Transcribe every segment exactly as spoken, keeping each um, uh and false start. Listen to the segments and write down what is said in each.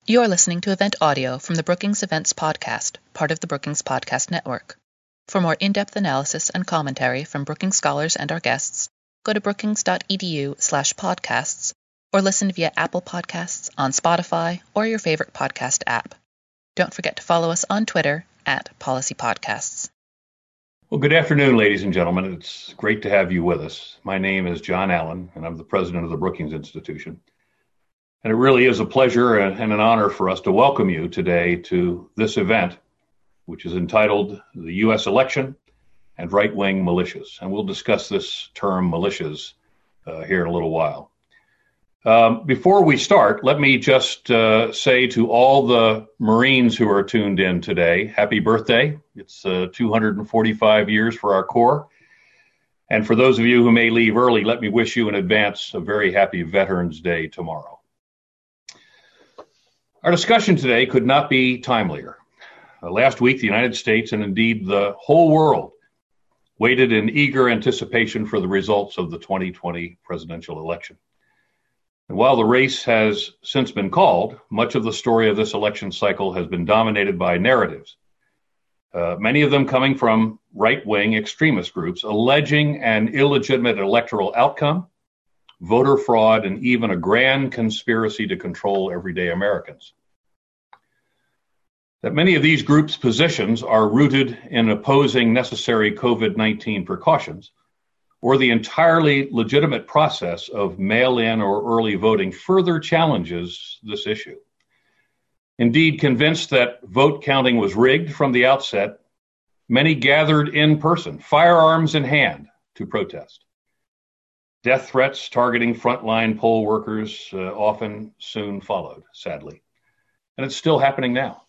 You are listening to event audio from the Brookings Events Podcast, part of the Brookings Podcast Network. For more in-depth analysis and commentary from Brookings scholars and our guests, go to brookings.edu slash podcasts or listen via Apple Podcasts, on Spotify, or your favorite podcast app. Don't forget to follow us on Twitter at Policy Podcasts. Well, good afternoon, ladies and gentlemen. It's great to have you with us. My name is John Allen, and I'm the president of the Brookings Institution. And it really is a pleasure and an honor for us to welcome you today to this event, which is entitled The U S Election and Right-Wing Militias. And we'll discuss this term militias uh, here in a little while. Um, before we start, let me just uh, say to all the Marines who are tuned in today, happy birthday. It's uh, two hundred forty-five years for our Corps. And for those of you who may leave early, let me wish you in advance a very happy Veterans Day tomorrow. Our discussion today could not be timelier. Uh, last week, the United States and indeed the whole world waited in eager anticipation for the results of the twenty twenty presidential election. And while the race has since been called, much of the story of this election cycle has been dominated by narratives, uh, many of them coming from right-wing extremist groups alleging an illegitimate electoral outcome, voter fraud, and even a grand conspiracy to control everyday Americans. That many of these groups' positions are rooted in opposing necessary COVID nineteen precautions or the entirely legitimate process of mail-in or early voting further challenges this issue. Indeed, convinced that vote counting was rigged from the outset, many gathered in person, firearms in hand, to protest. Death threats targeting frontline poll workers uh, often soon followed, sadly. And it's still happening now.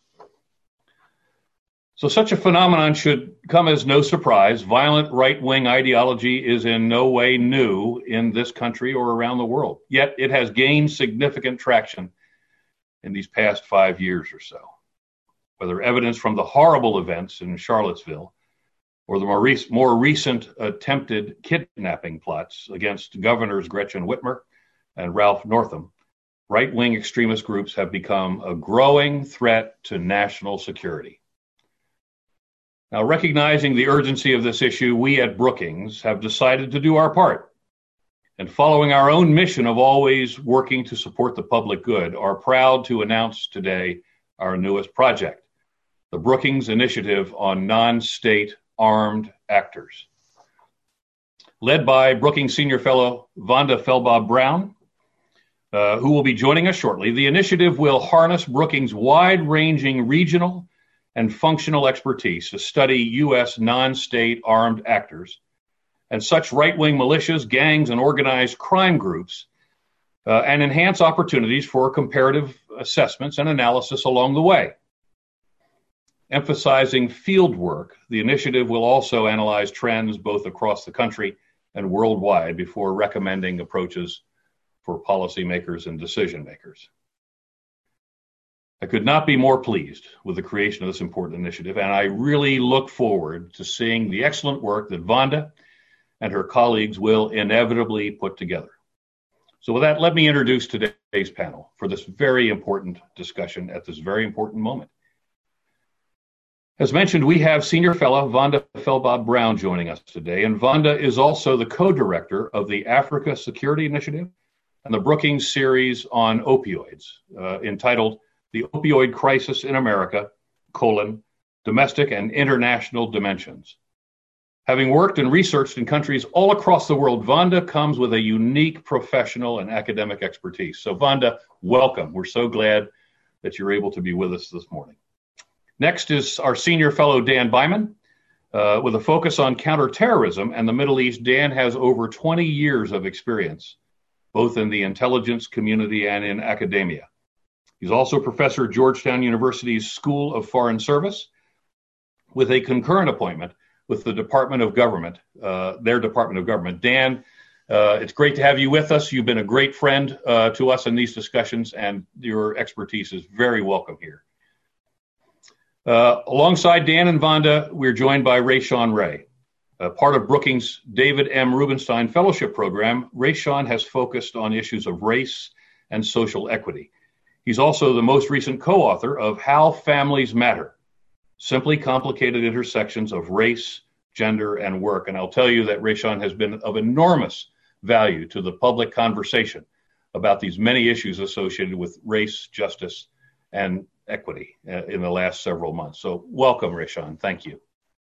So such a phenomenon should come as no surprise. Violent right-wing ideology is in no way new in this country or around the world. Yet it has gained significant traction in these past five years or so. Whether evidence from the horrible events in Charlottesville or the more, rec- more recent attempted kidnapping plots against Governors Gretchen Whitmer and Ralph Northam, right-wing extremist groups have become a growing threat to national security. Now, recognizing the urgency of this issue, we at Brookings have decided to do our part. And following our own mission of always working to support the public good, are proud to announce today our newest project, the Brookings Initiative on Non-State Armed Actors. Led by Brookings Senior Fellow Vonda Felbaugh-Brown, uh, who will be joining us shortly, the initiative will harness Brookings' wide-ranging regional and functional expertise to study U S non-state armed actors and such right-wing militias, gangs, and organized crime groups, uh, and enhance opportunities for comparative assessments and analysis along the way. Emphasizing field work, the initiative will also analyze trends both across the country and worldwide before recommending approaches for policymakers and decision makers. I could not be more pleased with the creation of this important initiative, and I really look forward to seeing the excellent work that Vonda and her colleagues will inevitably put together. So with that, let me introduce today's panel for this very important discussion at this very important moment. As mentioned, we have Senior Fellow Vonda Felbaugh-Brown joining us today, and Vonda is also the co-director of the Africa Security Initiative and the Brookings series on opioids, uh, entitled The Opioid Crisis in America, colon, Domestic and International Dimensions. Having worked and researched in countries all across the world, Vonda comes with a unique professional and academic expertise. So Vonda, welcome. We're so glad that you're able to be with us this morning. Next is our Senior Fellow Dan Byman. Uh, with a focus on counterterrorism and the Middle East, Dan has over twenty years of experience, both in the intelligence community and in academia. He's also a professor at Georgetown University's School of Foreign Service with a concurrent appointment with the Department of Government, uh, their Department of Government. Dan, uh, it's great to have you with us. You've been a great friend uh, to us in these discussions, and your expertise is very welcome here. Uh, alongside Dan and Vonda, we're joined by Rayshawn Ray. Uh, part of Brookings' David M. Rubenstein Fellowship Program, Rayshawn has focused on issues of race and social equity. He's also the most recent co-author of How Families Matter, Simply Complicated Intersections of Race, Gender, and Work. And I'll tell you that Rayshon has been of enormous value to the public conversation about these many issues associated with race, justice, and equity uh, in the last several months. So welcome, Rayshon. Thank you.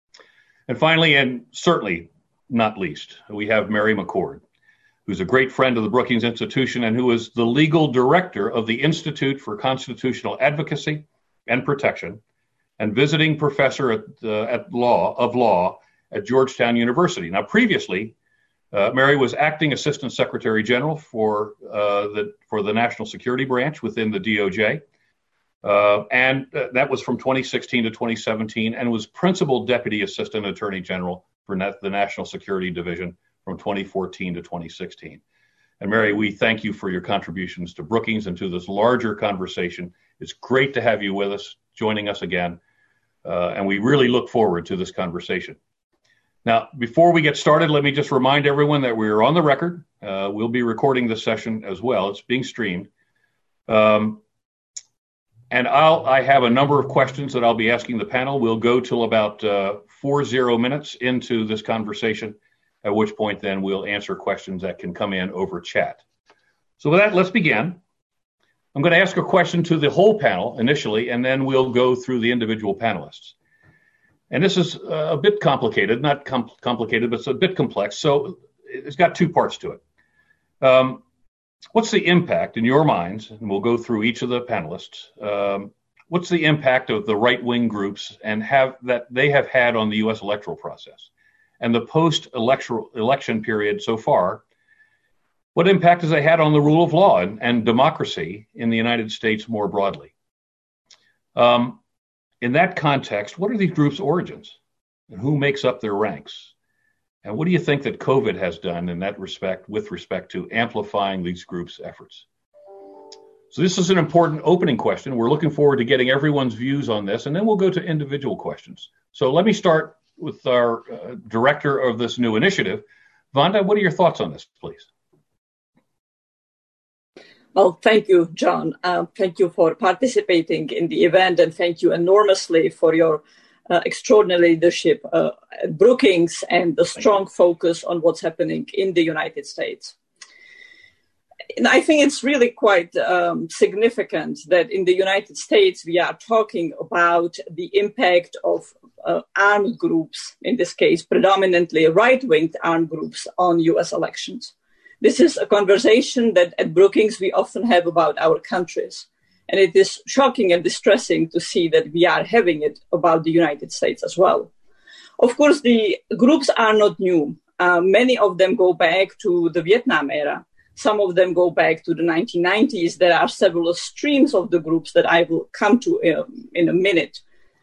And finally, and certainly not least, we have Mary McCord, who's a great friend of the Brookings Institution and who is the legal director of the Institute for Constitutional Advocacy and Protection and visiting professor at, uh, at law of law at Georgetown University. Now, previously, uh, Mary was acting Assistant Secretary General for uh, the for the National Security Branch within the D O J, uh, and uh, that was from twenty sixteen to twenty seventeen, and was Principal Deputy Assistant Attorney General for Net, the National Security Division from twenty fourteen to twenty sixteen. And Mary, we thank you for your contributions to Brookings and to this larger conversation. It's great to have you with us, joining us again, uh, and we really look forward to this conversation. Now, before we get started, let me just remind everyone that we're on the record. Uh, we'll be recording this session as well. It's being streamed. Um, and I'll, I have a number of questions that I'll be asking the panel. We'll go till about uh, four zero minutes into this conversation, at which point then we'll answer questions that can come in over chat. So with that, let's begin. I'm going to ask a question to the whole panel initially, and then we'll go through the individual panelists. And this is a bit complicated, not com- complicated, but it's a bit complex. So it's got two parts to it. Um, what's the impact in your minds, and we'll go through each of the panelists, um, what's the impact of the right-wing groups and have that they have had on the U S electoral process? And the post-election period so far, what impact has they had on the rule of law and, and democracy in the United States more broadly? Um, In that context, what are these groups' origins and who makes up their ranks? And what do you think that COVID has done in that respect with respect to amplifying these groups' efforts? So this is an important opening question. We're looking forward to getting everyone's views on this, and then we'll go to individual questions. So let me start with our uh, director of this new initiative. Vanda, what are your thoughts on this, please? Well, thank you, John. Uh, thank you for participating in the event, and thank you enormously for your uh, extraordinary leadership uh, at Brookings and the strong focus on what's happening in the United States. And I think it's really quite um, significant that in the United States, we are talking about the impact of uh, armed groups, in this case, predominantly right-wing armed groups on U S elections. This is a conversation that at Brookings we often have about our countries. And it is shocking and distressing to see that we are having it about the United States as well. Of course, the groups are not new. Uh, many of them go back to the Vietnam era. Some of them go back to the nineteen nineties. There are several streams of the groups that I will come to um, in a minute.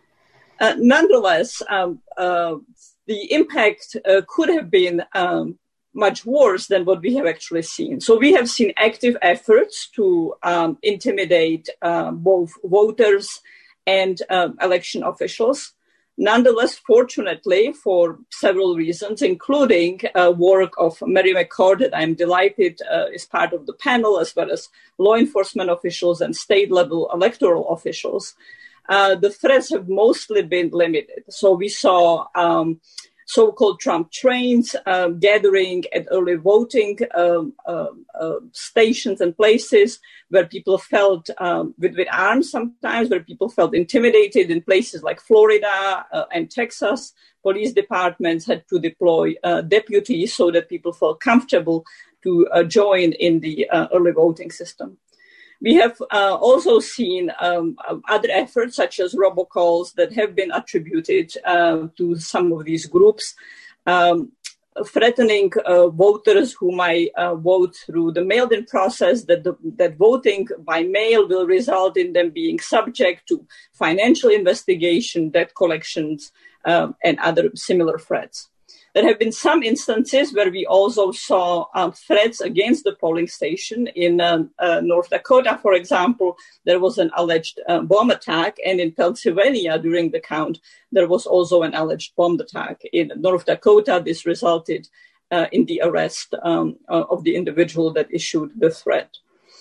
Uh, nonetheless, um, uh, the impact uh, could have been um, much worse than what we have actually seen. So we have seen active efforts to um, intimidate uh, both voters and um, election officials. Nonetheless, fortunately, for several reasons, including uh, work of Mary McCord, that I'm delighted uh, is part of the panel, as well as law enforcement officials and state-level electoral officials, uh, the threats have mostly been limited. So we saw um, so-called Trump trains uh, gathering at early voting um, uh, uh, stations and places where people felt um, with, with arms sometimes, where people felt intimidated in places like Florida uh, and Texas. Police departments had to deploy uh, deputies so that people felt comfortable to uh, join in the uh, early voting system. We have uh, also seen um, other efforts, such as robocalls, that have been attributed uh, to some of these groups, um, threatening uh, voters who might uh, vote through the mailed-in process, that, the, that voting by mail will result in them being subject to financial investigation, debt collections, uh, and other similar threats. There have been some instances where we also saw um, threats against the polling station. In uh, uh, North Dakota, for example, there was an alleged uh, bomb attack. And in Pennsylvania, during the count, there was also an alleged bomb attack. In North Dakota, this resulted uh, in the arrest um, uh, of the individual that issued the threat.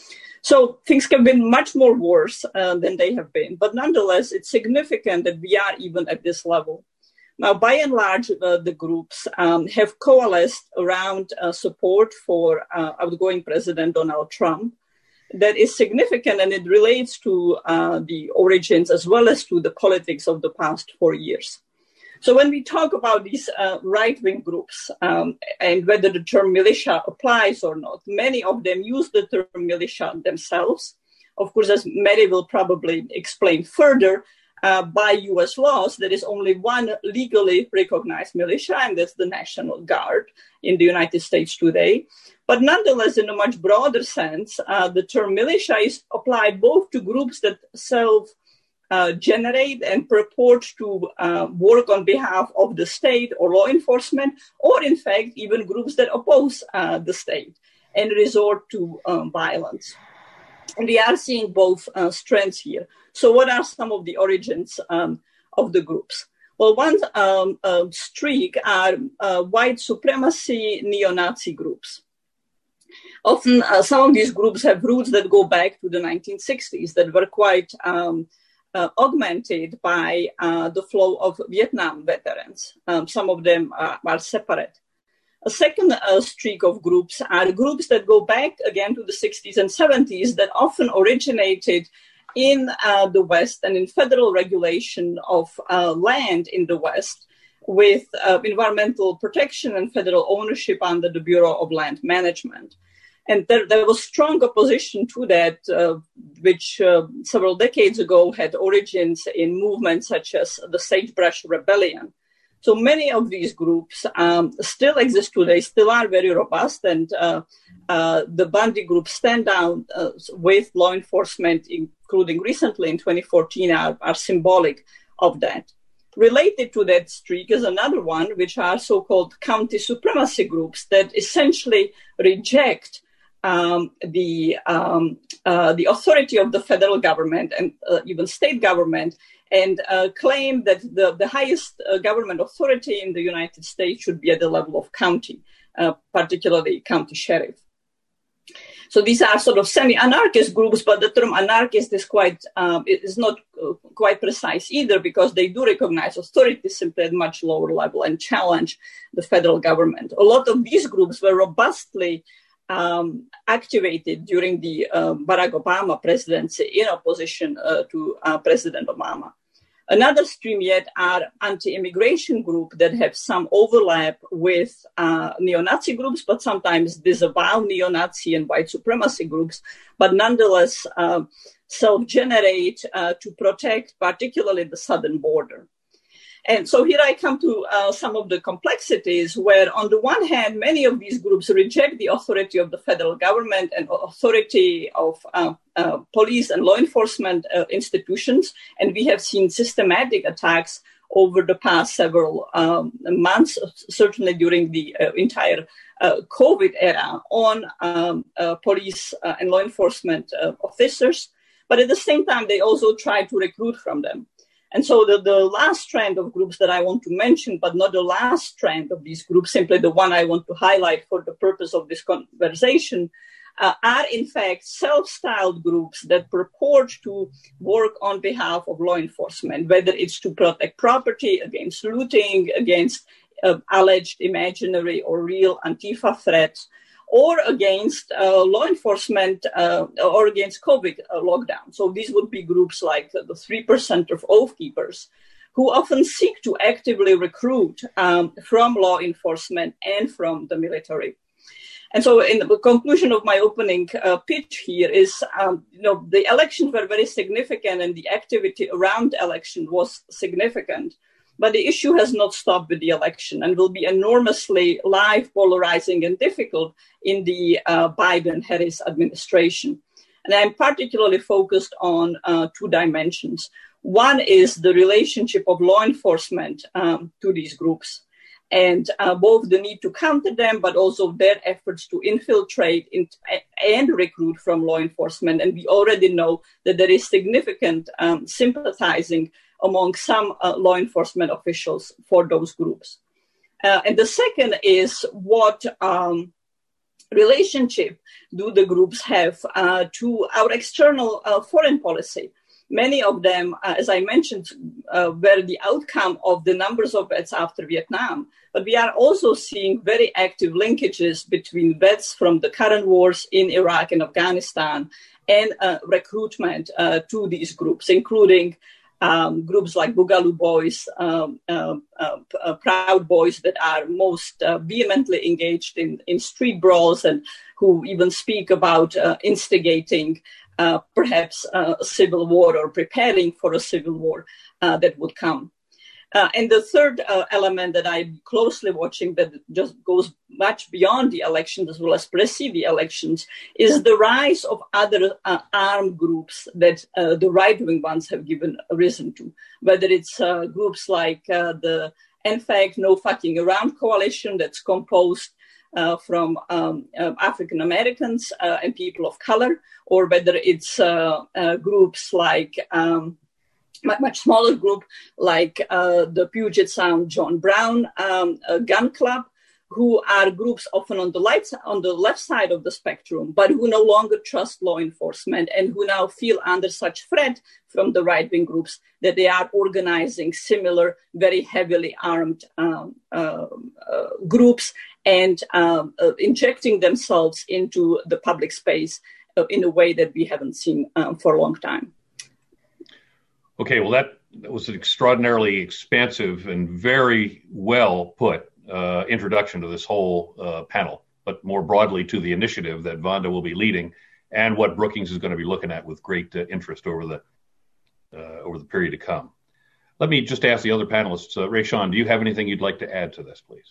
So things have been much more worse uh, than they have been. But nonetheless, it's significant that we are even at this level. Now, by and large, uh, the groups um, have coalesced around uh, support for uh, outgoing President Donald Trump. That is significant, and it relates to uh, the origins as well as to the politics of the past four years. So when we talk about these uh, right-wing groups um, and whether the term militia applies or not, many of them use the term militia themselves. Of course, as Mary will probably explain further, uh, by U S laws, there is only one legally recognized militia, and that's the National Guard in the United States today. But nonetheless, in a much broader sense, uh, the term militia is applied both to groups that self Uh, generate and purport to uh, work on behalf of the state or law enforcement, or in fact, even groups that oppose uh, the state and resort to um, violence. And we are seeing both uh, strengths here. So what are some of the origins um, of the groups? Well, one um, uh, streak are uh, white supremacy neo-Nazi groups. Often, uh, some of these groups have roots that go back to the nineteen sixties that were quite um, Uh, augmented by uh, the flow of Vietnam veterans. Um, some of them uh, are separate. A second uh, streak of groups are groups that go back again to the sixties and seventies that often originated in uh, the West and in federal regulation of uh, land in the West with uh, environmental protection and federal ownership under the Bureau of Land Management. And there, there was strong opposition to that, uh, which uh, several decades ago had origins in movements such as the Sagebrush Rebellion. So many of these groups um, still exist today, still are very robust, and uh, uh, the Bundy group stand down uh, with law enforcement, including recently in twenty fourteen, are, are symbolic of that. Related to that streak is another one, which are so-called county supremacy groups that essentially reject Um, the um, uh, the authority of the federal government and uh, even state government, and uh, claim that the, the highest uh, government authority in the United States should be at the level of county, uh, particularly county sheriff. So these are sort of semi-anarchist groups, but the term anarchist is quite um, is not uh, quite precise either, because they do recognize authority simply at much lower level and challenge the federal government. A lot of these groups were robustly Um, activated during the uh, Barack Obama presidency in opposition uh, to uh, President Obama. Another stream yet are anti-immigration groups that have some overlap with uh, neo-Nazi groups, but sometimes disavow neo-Nazi and white supremacy groups, but nonetheless uh, self-generate uh, to protect particularly the southern border. And so here I come to uh, some of the complexities where, on the one hand, many of these groups reject the authority of the federal government and authority of uh, uh, police and law enforcement uh, institutions. And we have seen systematic attacks over the past several um, months, certainly during the uh, entire uh, COVID era, on um, uh, police uh, and law enforcement uh, officers. But at the same time, they also try to recruit from them. And so the, the last strand of groups that I want to mention, but not the last strand of these groups, simply the one I want to highlight for the purpose of this conversation, uh, are in fact self-styled groups that purport to work on behalf of law enforcement, whether it's to protect property against looting, against uh, alleged imaginary or real Antifa threats, or against uh, law enforcement uh, or against COVID uh, lockdown. So these would be groups like the three percent of Oath Keepers, who often seek to actively recruit um, from law enforcement and from the military. And so in the conclusion of my opening uh, pitch here is, um, you know, the elections were very significant and the activity around the election was significant. But the issue has not stopped with the election and will be enormously live, polarizing, and difficult in the uh, Biden-Harris administration. And I'm particularly focused on uh, two dimensions. One is the relationship of law enforcement um, to these groups, and uh, both the need to counter them, but also their efforts to infiltrate in, and recruit from law enforcement. And we already know that there is significant um, sympathizing among some uh, law enforcement officials for those groups. Uh, and the second is what um, relationship do the groups have uh, to our external uh, foreign policy? Many of them, uh, as I mentioned, uh, were the outcome of the numbers of vets after Vietnam. But we are also seeing very active linkages between vets from the current wars in Iraq and Afghanistan and uh, recruitment uh, to these groups, including um, groups like Boogaloo Boys, um, uh, uh, uh, Proud Boys that are most uh, vehemently engaged in, in street brawls and who even speak about uh, instigating Uh, perhaps uh, a civil war or preparing for a civil war uh, that would come. Uh, and the third uh, element that I'm closely watching that just goes much beyond the elections as well as precede the elections is the rise of other uh, armed groups that uh, the right-wing ones have given risen to, whether it's uh, groups like uh, the N F A C, No Fucking Around Coalition that's composed Uh, from um, uh, African Americans uh, and people of color, or whether it's uh, uh, groups like um, much smaller group like uh, the Puget Sound John Brown um, uh, Gun Club, who are groups often on the light, on the left side of the spectrum, but who no longer trust law enforcement and who now feel under such threat from the right-wing groups that they are organizing similar, very heavily armed um, uh, uh, groups and um, uh, injecting themselves into the public space uh, in a way that we haven't seen um, for a long time. Okay, well, that, that was an extraordinarily expansive and very well put uh, introduction to this whole uh, panel, but more broadly to the initiative that Vonda will be leading and what Brookings is going to be looking at with great uh, interest over the uh, over the period to come. Let me just ask the other panelists, uh, Rayshawn, do you have anything you'd like to add to this, please?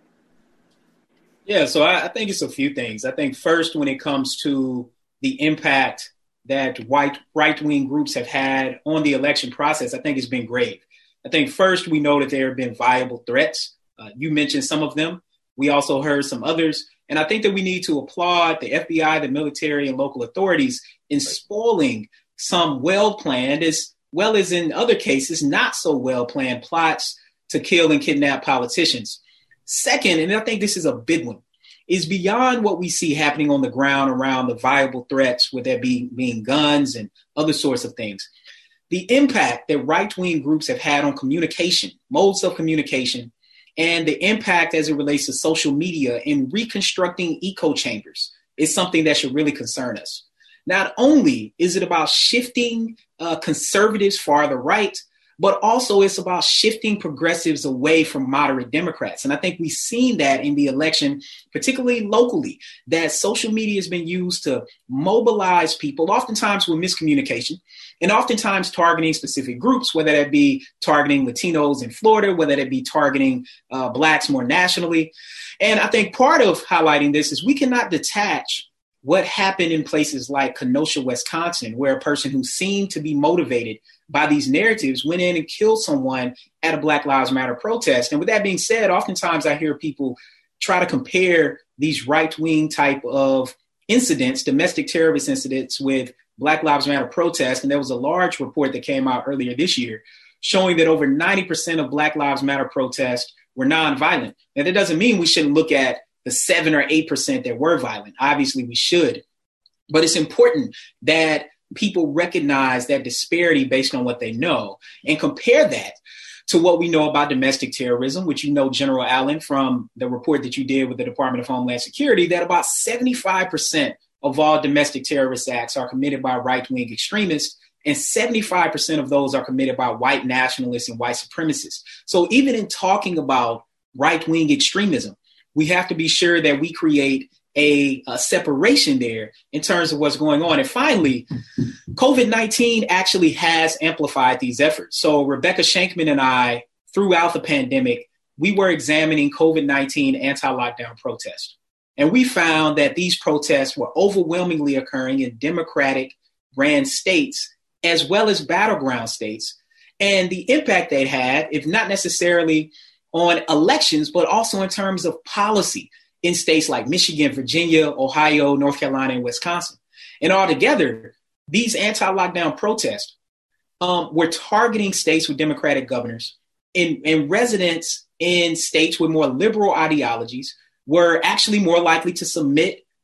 Yeah, so I, I think it's a few things. I think first, when it comes to the impact that white right-wing groups have had on the election process, I think it's been grave. I think first, we know that there have been viable threats. Uh, you mentioned some of them. We also heard some others. And I think that we need to applaud the F B I, the military, and local authorities in spoiling some well-planned, as well as in other cases, not so well-planned plots to kill and kidnap politicians. Second, and I think this is a big one, is beyond what we see happening on the ground around the viable threats, whether that be being guns and other sorts of things. The impact that right-wing groups have had on communication, modes of communication, and the impact as it relates to social media in reconstructing echo chambers is something that should really concern us. Not only is it about shifting uh, conservatives farther right, but also it's about shifting progressives away from moderate Democrats. And I think we've seen that in the election, particularly locally, that social media has been used to mobilize people, oftentimes with miscommunication, and oftentimes targeting specific groups, whether that be targeting Latinos in Florida, whether that be targeting uh, Blacks more nationally. And I think part of highlighting this is we cannot detach what happened in places like Kenosha, Wisconsin, where a person who seemed to be motivated by these narratives went in and killed someone at a Black Lives Matter protest. And with that being said, oftentimes I hear people try to compare these right-wing type of incidents, domestic terrorist incidents, with Black Lives Matter protests. And there was a large report that came out earlier this year showing that over ninety percent of Black Lives Matter protests were nonviolent. Now, that doesn't mean we shouldn't look at the seven or eight percent that were violent. Obviously, we should. But it's important that people recognize that disparity based on what they know and compare that to what we know about domestic terrorism, which you know, General Allen, from the report that you did with the Department of Homeland Security, that about seventy-five percent of all domestic terrorist acts are committed by right-wing extremists, and seventy-five percent of those are committed by white nationalists and white supremacists. So even in talking about right-wing extremism, we have to be sure that we create a, a separation there in terms of what's going on. And finally, COVID nineteen actually has amplified these efforts. So Rebecca Shankman and I, throughout the pandemic, we were examining COVID nineteen anti-lockdown protests. And we found that these protests were overwhelmingly occurring in Democratic ran states, as well as battleground states. And the impact they had, if not necessarily on elections, but also in terms of policy in states like Michigan, Virginia, Ohio, North Carolina, and Wisconsin. And altogether, these anti-lockdown protests um, were targeting states with Democratic governors, and, and residents in states with more liberal ideologies were actually more likely to submit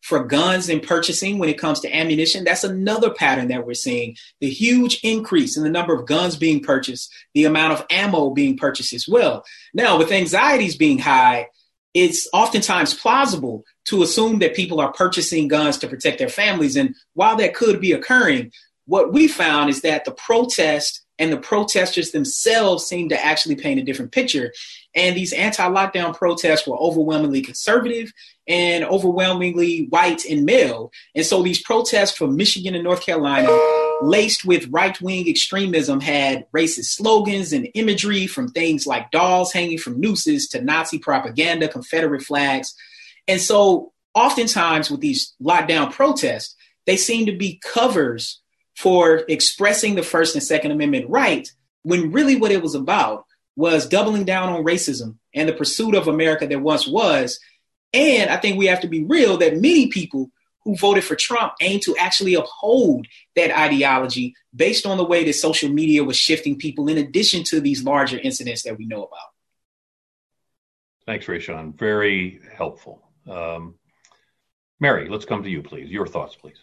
for guns and purchasing when it comes to ammunition. That's another pattern that we're seeing. The huge increase in the number of guns being purchased, the amount of ammo being purchased as well. Now, with anxieties being high, it's oftentimes plausible to assume that people are purchasing guns to protect their families. And while that could be occurring, what we found is that the protest and the protesters themselves seem to actually paint a different picture. And these anti-lockdown protests were overwhelmingly conservative and overwhelmingly white and male. And so these protests from Michigan and North Carolina, laced with right-wing extremism, had racist slogans and imagery from things like dolls hanging from nooses to Nazi propaganda, Confederate flags. And so oftentimes with these lockdown protests, they seem to be covers for expressing the First and Second Amendment right, when really what it was about was doubling down on racism and the pursuit of America that once was. And I think we have to be real that many people who voted for Trump aim to actually uphold that ideology based on the way that social media was shifting people, in addition to these larger incidents that we know about. Thanks, Rayshawn. Very helpful. Um, Mary, let's come to you, please. Your thoughts, please.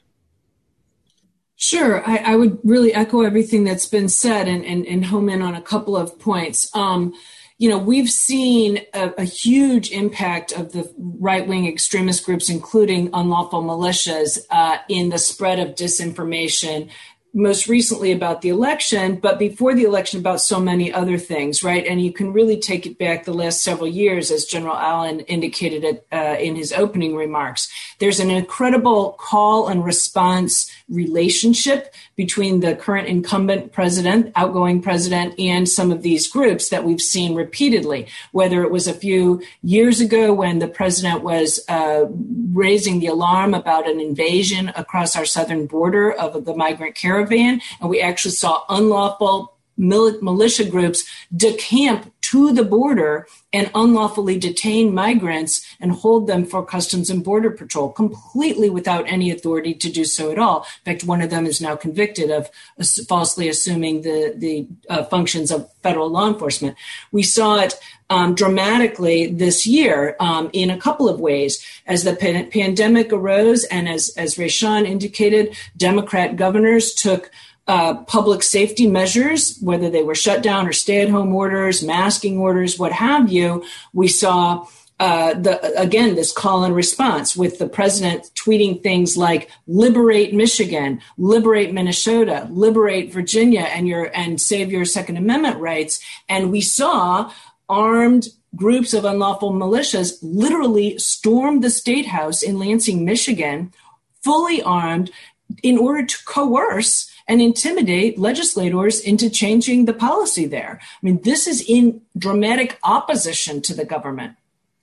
Sure. I, I would really echo everything that's been said and, and, and home in on a couple of points. Um, you know, we've seen a, a huge impact of the right-wing extremist groups, including unlawful militias, uh, in the spread of disinformation, most recently about the election, but before the election about so many other things, right? And you can really take it back the last several years, as General Allen indicated it uh, in his opening remarks. There's an incredible call and response relationship between the current incumbent president, outgoing president, and some of these groups that we've seen repeatedly, whether it was a few years ago when the president was uh, raising the alarm about an invasion across our southern border of the migrant caravan, and we actually saw unlawful mil- militia groups decamp to the border and unlawfully detain migrants and hold them for Customs and Border Patrol, completely without any authority to do so at all. In fact, one of them is now convicted of falsely assuming the, the uh, functions of federal law enforcement. We saw it um, dramatically this year um, in a couple of ways. As the pan- pandemic arose and as, as Rayshawn indicated, Democrat governors took Uh, public safety measures, whether they were shutdown or stay-at-home orders, masking orders, what have you. We saw, uh, the again, this call and response with the president tweeting things like "Liberate Michigan, liberate Minnesota, liberate Virginia, and your and save your Second Amendment rights." And we saw armed groups of unlawful militias literally storm the State House in Lansing, Michigan, fully armed, in order to coerce and intimidate legislators into changing the policy there. I mean, this is in dramatic opposition to the government.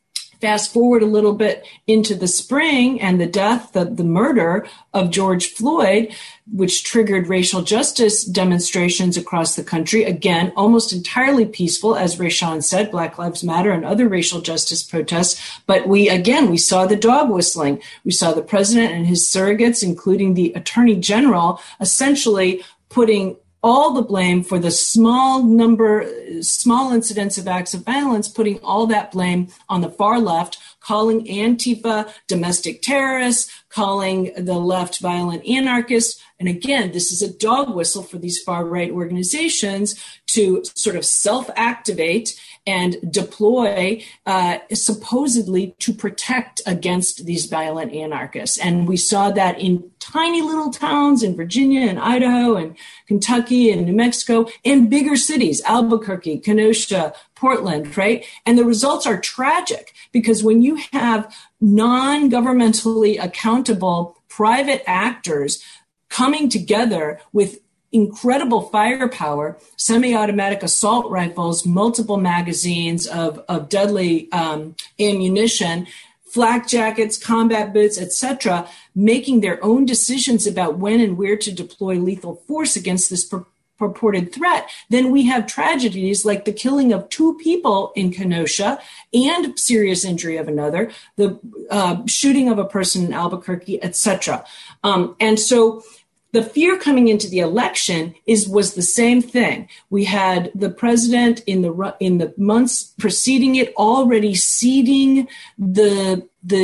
Fast forward a little bit into the spring and the death, the, the murder of George Floyd, which triggered racial justice demonstrations across the country. Again, almost entirely peaceful, as Rayshawn said, Black Lives Matter and other racial justice protests. But we, again, we saw the dog whistling. We saw the president and his surrogates, including the attorney general, essentially putting all the blame for the small number, small incidents of acts of violence, putting all that blame on the far left, calling Antifa domestic terrorists, calling the left violent anarchists. And again, this is a dog whistle for these far-right organizations to sort of self-activate and deploy uh, supposedly to protect against these violent anarchists. And we saw that in tiny little towns in Virginia and Idaho and Kentucky and New Mexico and bigger cities, Albuquerque, Kenosha, Portland, right? And the results are tragic because when you have non-governmentally accountable private actors coming together with incredible firepower, semi-automatic assault rifles, multiple magazines of, of deadly um, ammunition, flak jackets, combat boots, et cetera, making their own decisions about when and where to deploy lethal force against this pur- purported threat, then we have tragedies like the killing of two people in Kenosha and serious injury of another, the uh, shooting of a person in Albuquerque, et cetera. Um, and so the fear coming into the election is was the same thing. We had the president in the in the months preceding it already ceding the the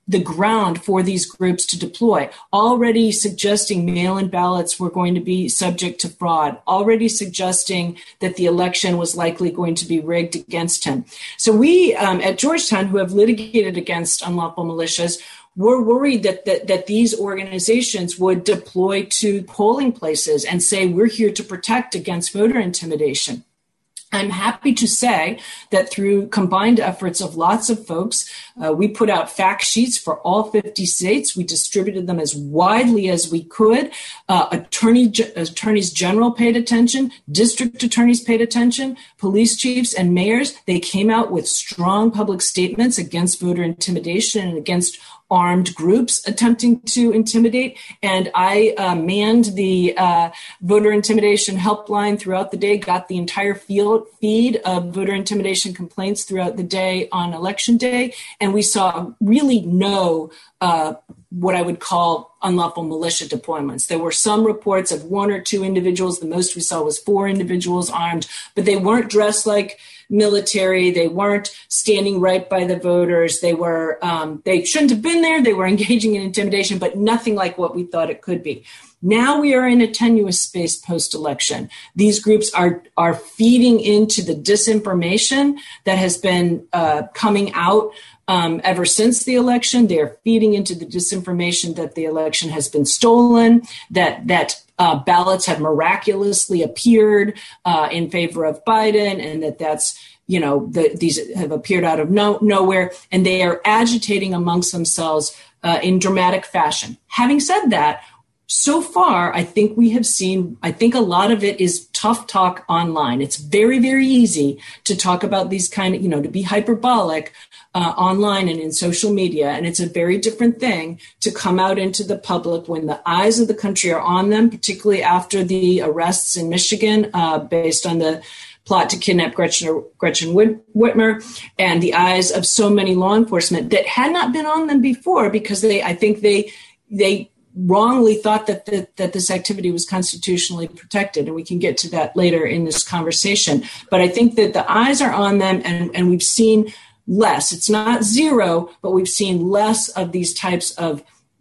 the ground for these groups to deploy, already suggesting mail-in ballots were going to be subject to fraud, already suggesting that the election was likely going to be rigged against him. So we um, at Georgetown, who have litigated against unlawful militias, were worried that, that that these organizations would deploy to polling places and say, we're here to protect against voter intimidation. I'm happy to say that through combined efforts of lots of folks, uh, we put out fact sheets for all fifty states. We distributed them as widely as we could. Uh, attorney, attorneys general paid attention. District attorneys paid attention. Police chiefs and mayors, they came out with strong public statements against voter intimidation and against armed groups attempting to intimidate. And I uh, manned the uh, voter intimidation helpline throughout the day, got the entire field feed of voter intimidation complaints throughout the day on election day. And we saw really no uh, what I would call unlawful militia deployments. There were some reports of one or two individuals. The most we saw was four individuals armed, but they weren't dressed like military. They weren't standing right by the voters. They were, um, they shouldn't have been there. They were engaging in intimidation, but nothing like what we thought it could be. Now we are in a tenuous space post-election. These groups are, are feeding into the disinformation that has been uh, coming out Um, ever since the election. They're feeding into the disinformation that the election has been stolen, that that uh, ballots have miraculously appeared uh, in favor of Biden, and that that's, you know, the, these have appeared out of no, nowhere, and they are agitating amongst themselves uh, in dramatic fashion. Having said that, so far, I think we have seen, I think a lot of it is tough talk online. It's very, very easy to talk about these kind of, you know, to be hyperbolic uh, online and in social media. And it's a very different thing to come out into the public when the eyes of the country are on them, particularly after the arrests in Michigan uh, based on the plot to kidnap Gretchen, Gretchen Whitmer, and the eyes of so many law enforcement that had not been on them before, because they, I think they, they, wrongly thought that, that that this activity was constitutionally protected. And we can get to that later in this conversation. But I think that the eyes are on them, and, and we've seen less. It's not zero, but we've seen less of these types of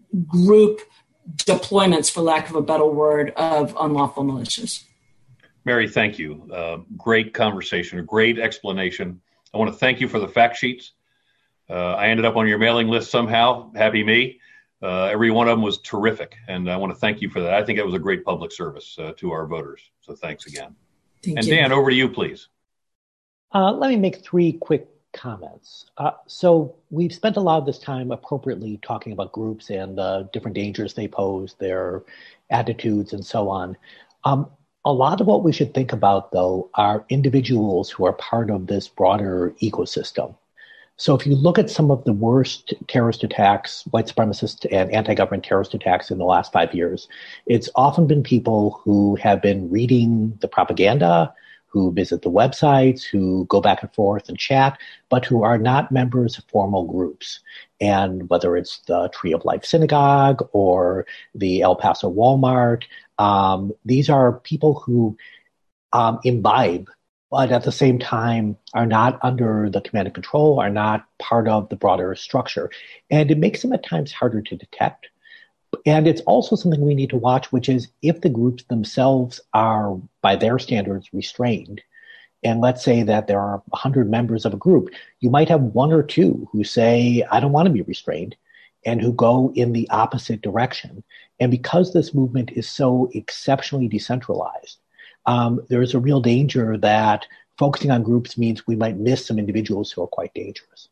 group deployments, for lack of a better word, of unlawful militias. Mary, thank you. Uh, great conversation, a great explanation. I want to thank you for the fact sheets. Uh, I ended up on your mailing list somehow. Happy me. Uh, every one of them was terrific, and I want to thank you for that. I think it was a great public service uh, to our voters, so thanks again. Thank and you. Dan, over to you, please. Uh, let me make three quick comments. Uh, so we've spent a lot of this time appropriately talking about groups and the different dangers they pose, their attitudes, and so on. Um, a lot of what we should think about, though, are individuals who are part of this broader ecosystem. So if you look at some of the worst terrorist attacks, white supremacist and anti-government terrorist attacks in the last five years, it's often been people who have been reading the propaganda, who visit the websites, who go back and forth and chat, but who are not members of formal groups. And whether it's the Tree of Life Synagogue or the El Paso Walmart, um, these are people who um, imbibe, but at the same time are not under the command and control, are not part of the broader structure. And it makes them at times harder to detect. And it's also something we need to watch, which is if the groups themselves are, by their standards, restrained, and let's say that there are one hundred members of a group, you might have one or two who say, I don't want to be restrained, and who go in the opposite direction. And because this movement is so exceptionally decentralized, Um, there's a real danger that focusing on groups means we might miss some individuals who are quite dangerous.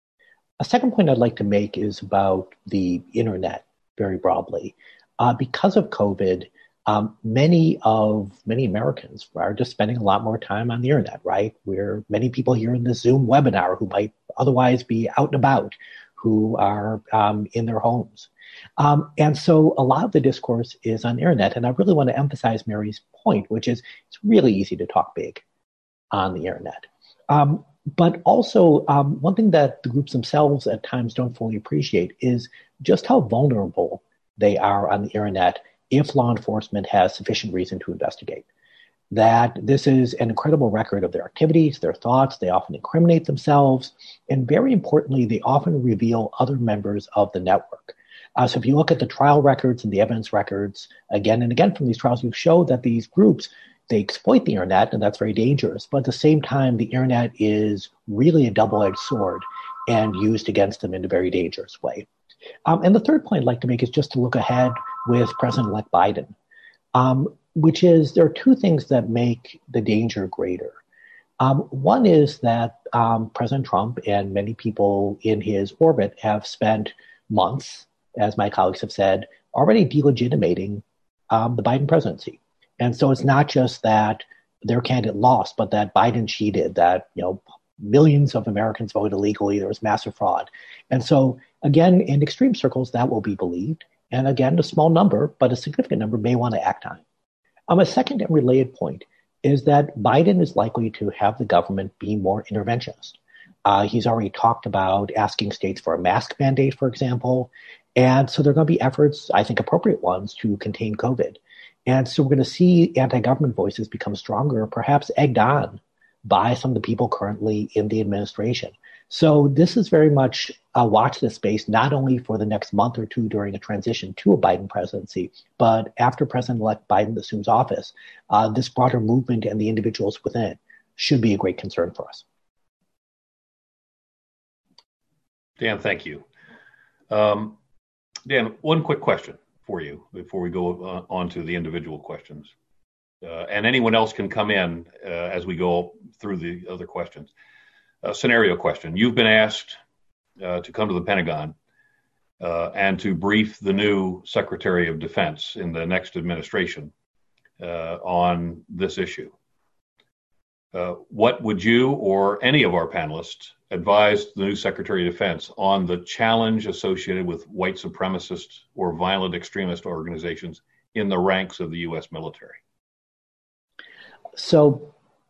A second point I'd like to make is about the internet very broadly. Uh, because of COVID, um, many of many Americans are just spending a lot more time on the internet, right? Where many people here in this Zoom webinar who might otherwise be out and about, who are um, in their homes. Um, and so a lot of the discourse is on the internet. And I really want to emphasize Mary's point, which is it's really easy to talk big on the internet. Um, but also um, one thing that the groups themselves at times don't fully appreciate is just how vulnerable they are on the internet if law enforcement has sufficient reason to investigate. that this is an incredible record of their activities, their thoughts. They often incriminate themselves. And very importantly, they often reveal other members of the network. Uh, so if you look at the trial records and the evidence records again and again from these trials, you show that these groups, they exploit the internet, and that's very dangerous. But at the same time, the internet is really a double-edged sword and used against them in a very dangerous way. Um, and the third point I'd like to make is just to look ahead with President-elect Biden, um, which is there are two things that make the danger greater. Um, one is that um, President Trump and many people in his orbit have spent months, as my colleagues have said, already delegitimating um, the Biden presidency. And so it's not just that their candidate lost, but that Biden cheated, that, you know, millions of Americans voted illegally, there was massive fraud. And so, again, in extreme circles, that will be believed. And again, a small number, but a significant number may want to act on it. Um, a second and related point is that Biden is likely to have the government be more interventionist. Uh, he's already talked about asking states for a mask mandate, for example. And so there are going to be efforts, I think appropriate ones, to contain COVID. And so we're going to see anti-government voices become stronger, perhaps egged on by some of the people currently in the administration. So this is very much a watch this space, not only for the next month or two during a transition to a Biden presidency, but after President-elect Biden assumes office, uh, this broader movement and the individuals within it should be a great concern for us. Dan, thank you. Um, Dan, one quick question for you before we go uh, on to the individual questions. Uh, and anyone else can come in uh, as we go through the other questions. A scenario question. You've been asked uh, to come to the Pentagon uh, and to brief the new Secretary of Defense in the next administration uh, on this issue. Uh, what would you or any of our panelists advise the new Secretary of Defense on the challenge associated with white supremacist or violent extremist organizations in the ranks of the U S military? So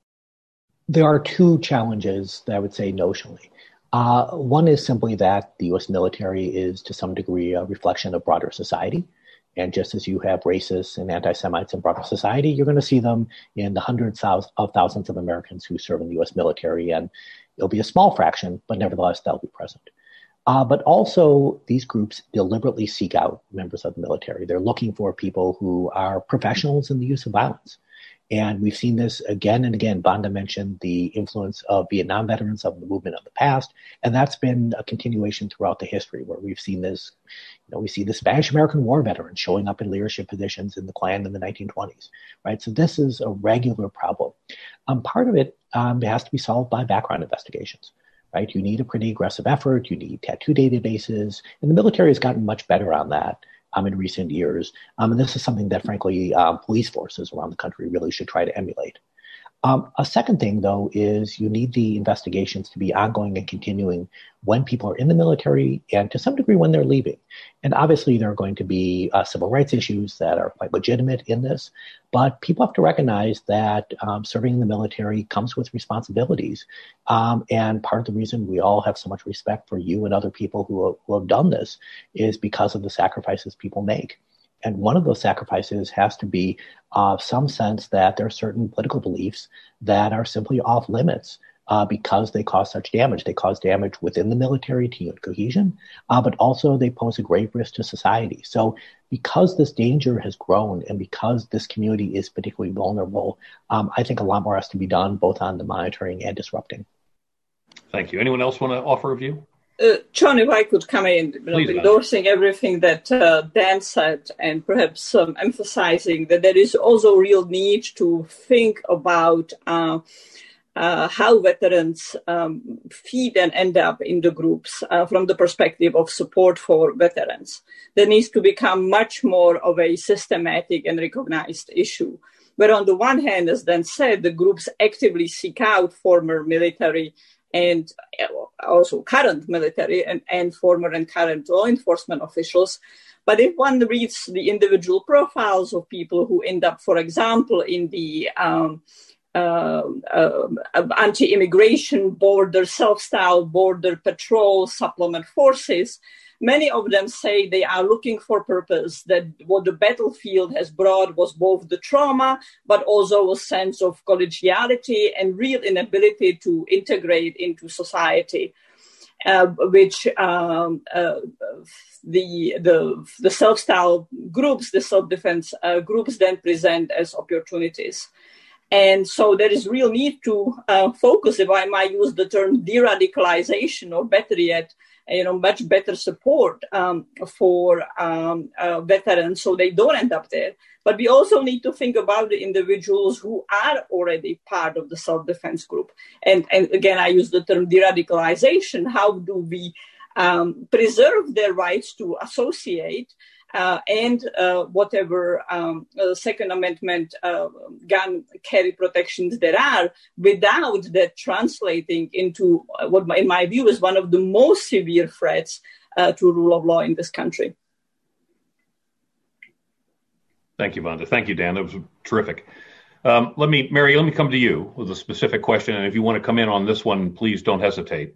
there are two challenges that I would say notionally. Uh, one is simply that the U S military is to some degree a reflection of broader society. And just as you have racists and anti-Semites in broader society, you're going to see them in the hundreds of thousands of Americans who serve in the U S military. And it'll be a small fraction, but nevertheless, they'll be present. Uh, but also, these groups deliberately seek out members of the military. They're looking for people who are professionals in the use of violence. And we've seen this again and again. Banda mentioned the influence of Vietnam veterans of the movement of the past, and that's been a continuation throughout the history where we've seen this. You know, we see the Spanish-American War veterans showing up in leadership positions in the Klan in the nineteen twenties, right? So this is a regular problem. Um, part of it um, has to be solved by background investigations, right? You need a pretty aggressive effort. You need tattoo databases, and the military has gotten much better on that Um, in recent years. Um, and this is something that, frankly, um, police forces around the country really should try to emulate. Um, a second thing, though, is you need the investigations to be ongoing and continuing when people are in the military and to some degree when they're leaving. And obviously, there are going to be uh, civil rights issues that are quite legitimate in this, but people have to recognize that um, serving in the military comes with responsibilities. Um, and part of the reason we all have so much respect for you and other people who have, who have done this is because of the sacrifices people make. And one of those sacrifices has to be uh, some sense that there are certain political beliefs that are simply off limits uh, because they cause such damage. They cause damage within the military to unit cohesion, uh, but also they pose a grave risk to society. So because this danger has grown and because this community is particularly vulnerable, um, I think a lot more has to be done both on the monitoring and disrupting. Thank you. Anyone else want to offer a view? Uh, John, if I could come in, you know, endorsing everything that uh, Dan said and perhaps um, emphasizing that there is also real need to think about uh, uh, how veterans um, feed and end up in the groups uh, from the perspective of support for veterans. There needs to become much more of a systematic and recognized issue. But on the one hand, as Dan said, the groups actively seek out former military and also current military and, and former and current law enforcement officials. But if one reads the individual profiles of people who end up, for example, in the um, uh, uh, anti-immigration border, self-styled border patrol supplement forces, many of them say they are looking for purpose, that what the battlefield has brought was both the trauma, but also a sense of collegiality and real inability to integrate into society, uh, which um, uh, the, the, the self-styled groups, the self-defense uh, groups then present as opportunities. And so there is real need to uh, focus, if I might use the term de-radicalization, or better yet, you know, much better support um, for um, uh, veterans so they don't end up there. But we also need to think about the individuals who are already part of the self-defense group. And, and again, I use the term de-radicalization. How do we um, preserve their rights to associate Uh, and uh, whatever um, uh, Second Amendment uh, gun carry protections there are, without that translating into what, in my view, is one of the most severe threats uh, to rule of law in this country. Thank you, Vanda. Thank you, Dan. That was terrific. Um, let me, Mary, let me come to you with a specific question. And if you want to come in on this one, please don't hesitate.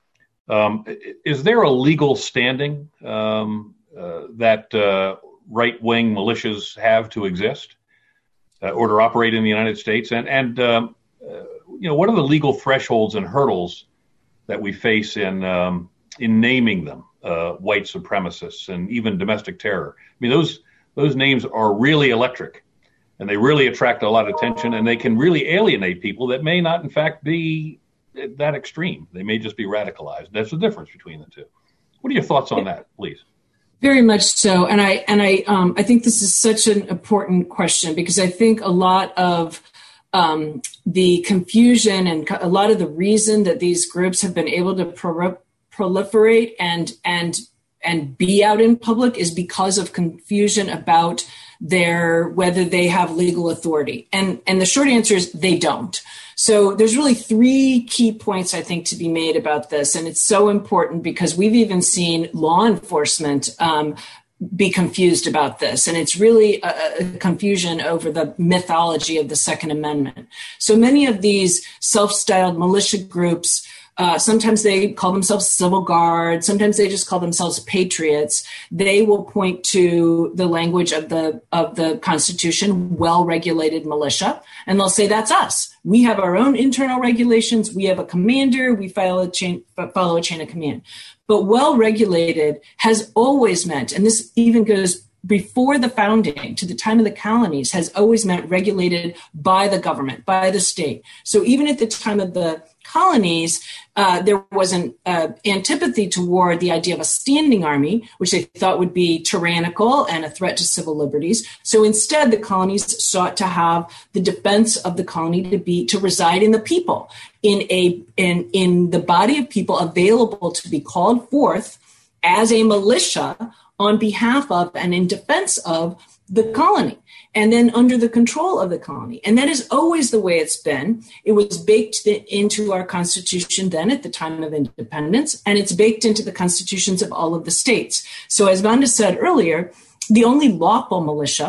Um, is there a legal standing um, Uh, that uh, right-wing militias have to exist uh, or to operate in the United States? And, and um, uh, you know, what are the legal thresholds and hurdles that we face in um, in naming them, uh, white supremacists and even domestic terror? I mean, those those names are really electric, and they really attract a lot of attention, and they can really alienate people that may not, in fact, be that extreme. They may just be radicalized. That's the difference between the two. What are your thoughts on that, please? Very much so, and I and I um, I think this is such an important question, because I think a lot of um, the confusion and a lot of the reason that these groups have been able to pro- proliferate and and and be out in public is because of confusion about their whether they have legal authority, and and the short answer is they don't. So there's really three key points, I think, to be made about this. And it's so important because we've even seen law enforcement um, be confused about this. And it's really a, a confusion over the mythology of the Second Amendment. So many of these self-styled militia groups, Uh, sometimes they call themselves civil guard. Sometimes they just call themselves patriots. They will point to the language of the of the Constitution, well-regulated militia, and they'll say that's us. We have our own internal regulations. We have a commander. We follow a chain, follow a chain of command. But well-regulated has always meant, and this even goes before the founding to the time of the colonies, has always meant regulated by the government, by the state. So even at the time of the colonies, uh, there was an uh, antipathy toward the idea of a standing army, which they thought would be tyrannical and a threat to civil liberties. So instead, the colonies sought to have the defense of the colony to be to reside in the people, in a in in the body of people available to be called forth as a militia on behalf of and in defense of the colony, and then under the control of the colony. And that is always the way it's been. It was baked into our Constitution then at the time of independence, and it's baked into the constitutions of all of the states. So as Vanda said earlier, the only lawful militia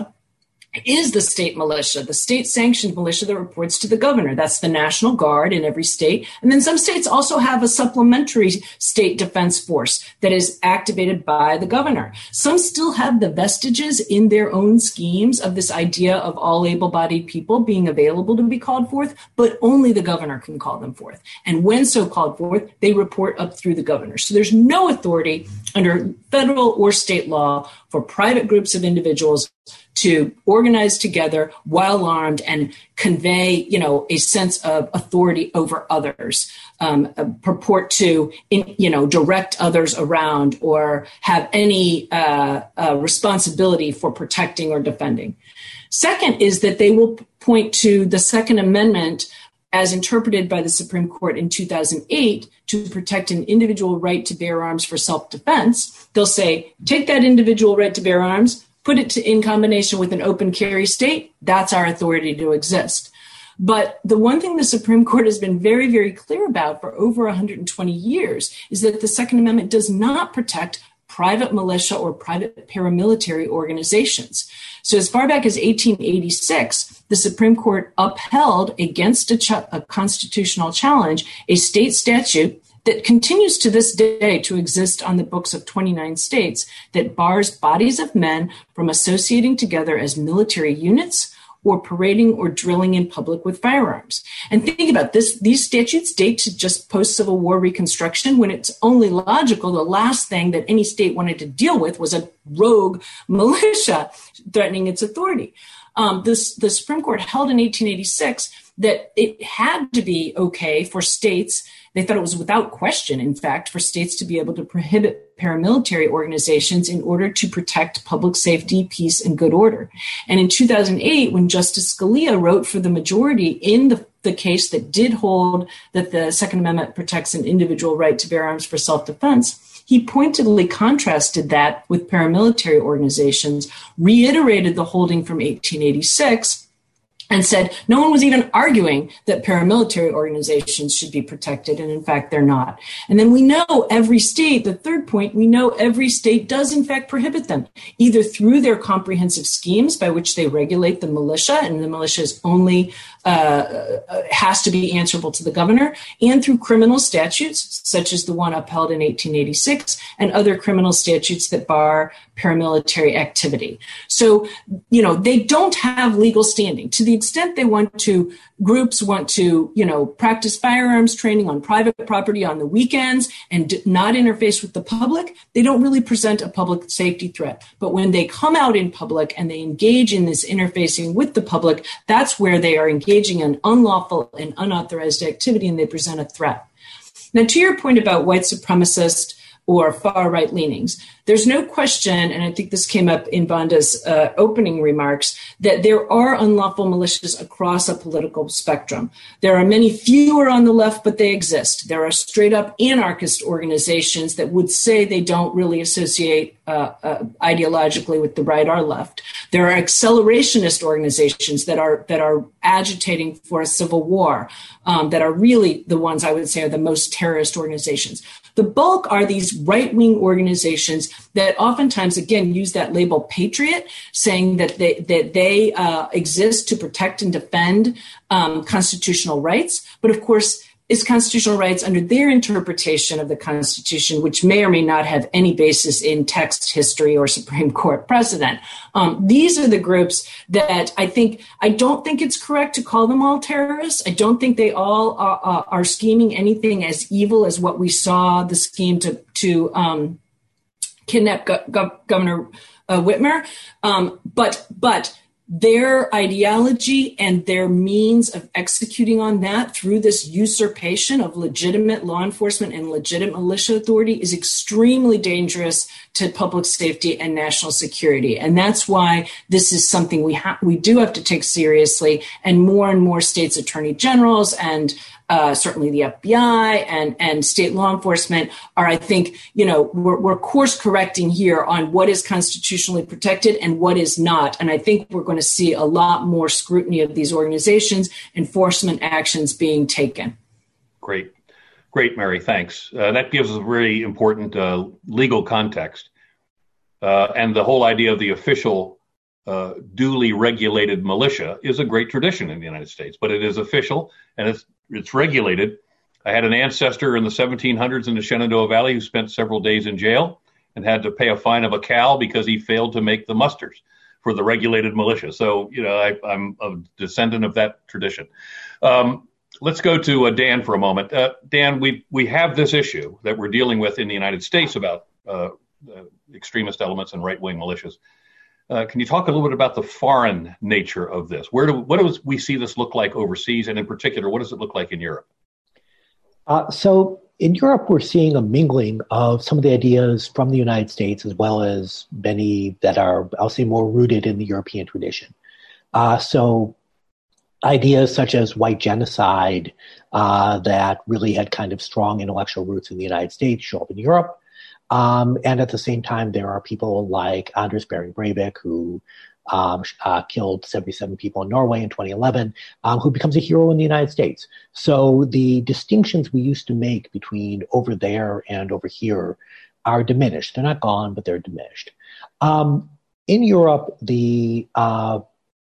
is the state militia, the state-sanctioned militia that reports to the governor. That's the National Guard in every state. And then some states also have a supplementary state defense force that is activated by the governor. Some still have the vestiges in their own schemes of this idea of all able-bodied people being available to be called forth, but only the governor can call them forth. And when so called forth, they report up through the governor. So there's no authority under federal or state law for private groups of individuals to organize together while armed and convey, you know, a sense of authority over others, um, purport to, in, you know, direct others around or have any uh, uh, responsibility for protecting or defending. Second is that they will point to the Second Amendment as interpreted by the Supreme Court in two thousand eight to protect an individual right to bear arms for self-defense. They'll say, take that individual right to bear arms, put it to, in combination with an open carry state, that's our authority to exist. But the one thing the Supreme Court has been very, very clear about for over one hundred twenty years is that the Second Amendment does not protect private militia or private paramilitary organizations. So as far back as eighteen eighty-six, the Supreme Court upheld against a, ch- a constitutional challenge a state statute that continues to this day to exist on the books of twenty-nine states that bars bodies of men from associating together as military units or parading or drilling in public with firearms. And think about this, these statutes date to just post-Civil War Reconstruction, when it's only logical the last thing that any state wanted to deal with was a rogue militia threatening its authority. Um, this, the Supreme Court held in eighteen eighty-six that it had to be okay for states, they thought it was without question, in fact, for states to be able to prohibit paramilitary organizations in order to protect public safety, peace, and good order. And in two thousand eight, when Justice Scalia wrote for the majority in the, the case that did hold that the Second Amendment protects an individual right to bear arms for self-defense, he pointedly contrasted that with paramilitary organizations, reiterated the holding from eighteen eighty-six, and said no one was even arguing that paramilitary organizations should be protected, and in fact, they're not. And then we know every state, the third point, we know every state does in fact prohibit them, either through their comprehensive schemes by which they regulate the militia, and the militia is only uh, has to be answerable to the governor, and through criminal statutes, such as the one upheld in eighteen eighty-six, and other criminal statutes that bar paramilitary activity. So, you know, they don't have legal standing. To the extent they want to, groups want to, you know, practice firearms training on private property on the weekends and d- not interface with the public, they don't really present a public safety threat. But when they come out in public and they engage in this interfacing with the public, that's where they are engaging in unlawful and unauthorized activity, and they present a threat. Now, to your point about white supremacist or far-right leanings, there's no question, and I think this came up in Vanda's uh, opening remarks, that there are unlawful militias across a political spectrum. There are many fewer on the left, but they exist. There are straight-up anarchist organizations that would say they don't really associate uh, uh, ideologically with the right or left. There are accelerationist organizations that are that are agitating for a civil war, um, that are really the ones I would say are the most terrorist organizations. The bulk are these right-wing organizations that oftentimes, again, use that label patriot, saying that they, that they uh, exist to protect and defend um, constitutional rights. But of course, it's constitutional rights under their interpretation of the Constitution, which may or may not have any basis in text, history, or Supreme Court precedent. Um, these are the groups that I think, I don't think it's correct to call them all terrorists. I don't think they all are, are scheming anything as evil as what we saw the scheme to, to um, kidnap Go- Go- Governor uh, Whitmer. Um, but, but, their ideology and their means of executing on that through this usurpation of legitimate law enforcement and legitimate militia authority is extremely dangerous to public safety and national security. And that's why this is something we ha- we do have to take seriously. And more and more states' attorney generals and Uh, certainly the F B I and, and state law enforcement are, I think, you know, we're, we're course correcting here on what is constitutionally protected and what is not. And I think we're going to see a lot more scrutiny of these organizations, enforcement actions being taken. Great. Great, Mary. Thanks. Uh, that gives us a very important uh, legal context. Uh, and the whole idea of the official uh, duly regulated militia is a great tradition in the United States, but it is official and it's It's regulated. I had an ancestor in the seventeen hundreds in the Shenandoah Valley who spent several days in jail and had to pay a fine of a cow because he failed to make the musters for the regulated militia. So, you know, I, I'm a descendant of that tradition. Um, let's go to uh, Dan for a moment. Uh, Dan, we we have this issue that we're dealing with in the United States about uh, uh, extremist elements and right-wing militias. Uh, can you talk a little bit about the foreign nature of this? Where do what do we see this look like overseas, and in particular, what does it look like in Europe? Uh, so in Europe, we're seeing a mingling of some of the ideas from the United States, as well as many that are, I'll say, more rooted in the European tradition. Uh, so ideas such as white genocide uh, that really had kind of strong intellectual roots in the United States show up in Europe. Um, and at the same time, there are people like Anders Behring Breivik, who um, uh, killed seventy-seven people in Norway in twenty eleven, um, who becomes a hero in the United States. So the distinctions we used to make between over there and over here are diminished. They're not gone, but they're diminished. Um, in Europe, the uh,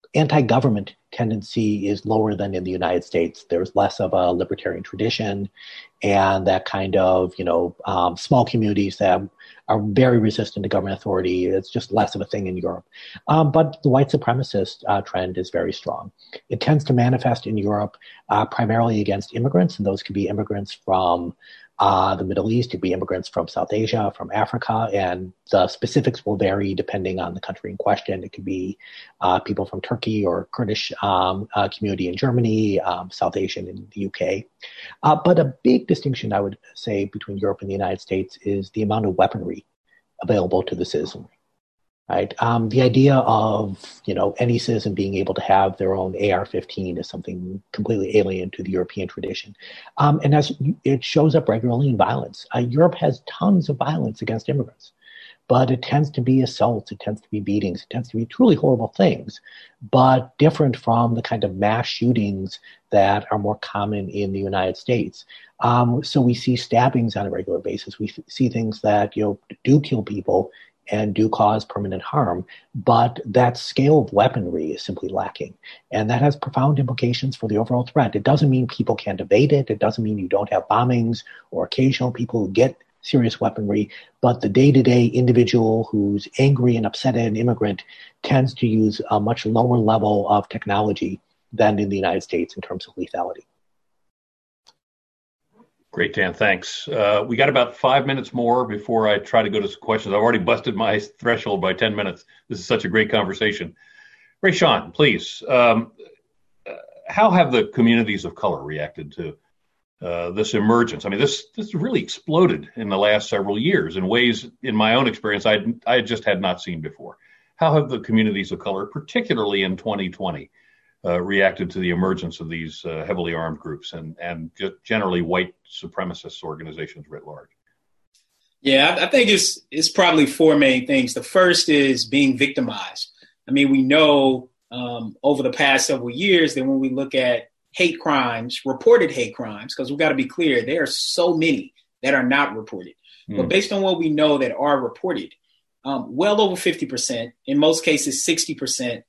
anti-government tendency is lower than in the United States. There's less of a libertarian tradition, and that kind of, you know, um, small communities that are very resistant to government authority. It's just less of a thing in Europe. Um, but the white supremacist uh, trend is very strong. It tends to manifest in Europe uh, primarily against immigrants, and those could be immigrants from Uh, the Middle East, could be immigrants from South Asia, from Africa, and the specifics will vary depending on the country in question. It could be uh, people from Turkey or Kurdish um, uh, community in Germany, um, South Asian in the U K. Uh, but a big distinction, I would say, between Europe and the United States is the amount of weaponry available to the citizenry. Right. Um, the idea of, you know, any citizen being able to have their own A R fifteen is something completely alien to the European tradition. Um, and as it shows up regularly in violence. Uh, Europe has tons of violence against immigrants, but it tends to be assaults, it tends to be beatings, it tends to be truly horrible things, but different from the kind of mass shootings that are more common in the United States. Um, so we see stabbings on a regular basis. We th- see things that, you know, do kill people and do cause permanent harm, but that scale of weaponry is simply lacking. And that has profound implications for the overall threat. It doesn't mean people can't evade it. It doesn't mean you don't have bombings or occasional people who get serious weaponry, but the day-to-day individual who's angry and upset at an immigrant tends to use a much lower level of technology than in the United States in terms of lethality. Great, Dan. Thanks. Uh, we got about five minutes more before I try to go to some questions. I've already busted my threshold by ten minutes. This is such a great conversation. Rayshawn, please. Um, how have the communities of color reacted to uh, this emergence? I mean, this this really exploded in the last several years in ways, in my own experience, I I just had not seen before. How have the communities of color, particularly in twenty twenty, Uh, reacted to the emergence of these uh, heavily armed groups and, and generally white supremacist organizations writ large? Yeah, I, I think it's it's probably four main things. The first is being victimized. I mean, we know um, over the past several years that when we look at hate crimes, reported hate crimes, because we've got to be clear, there are so many that are not reported. Mm. But based on what we know that are reported, um, well over fifty percent, in most cases sixty percent,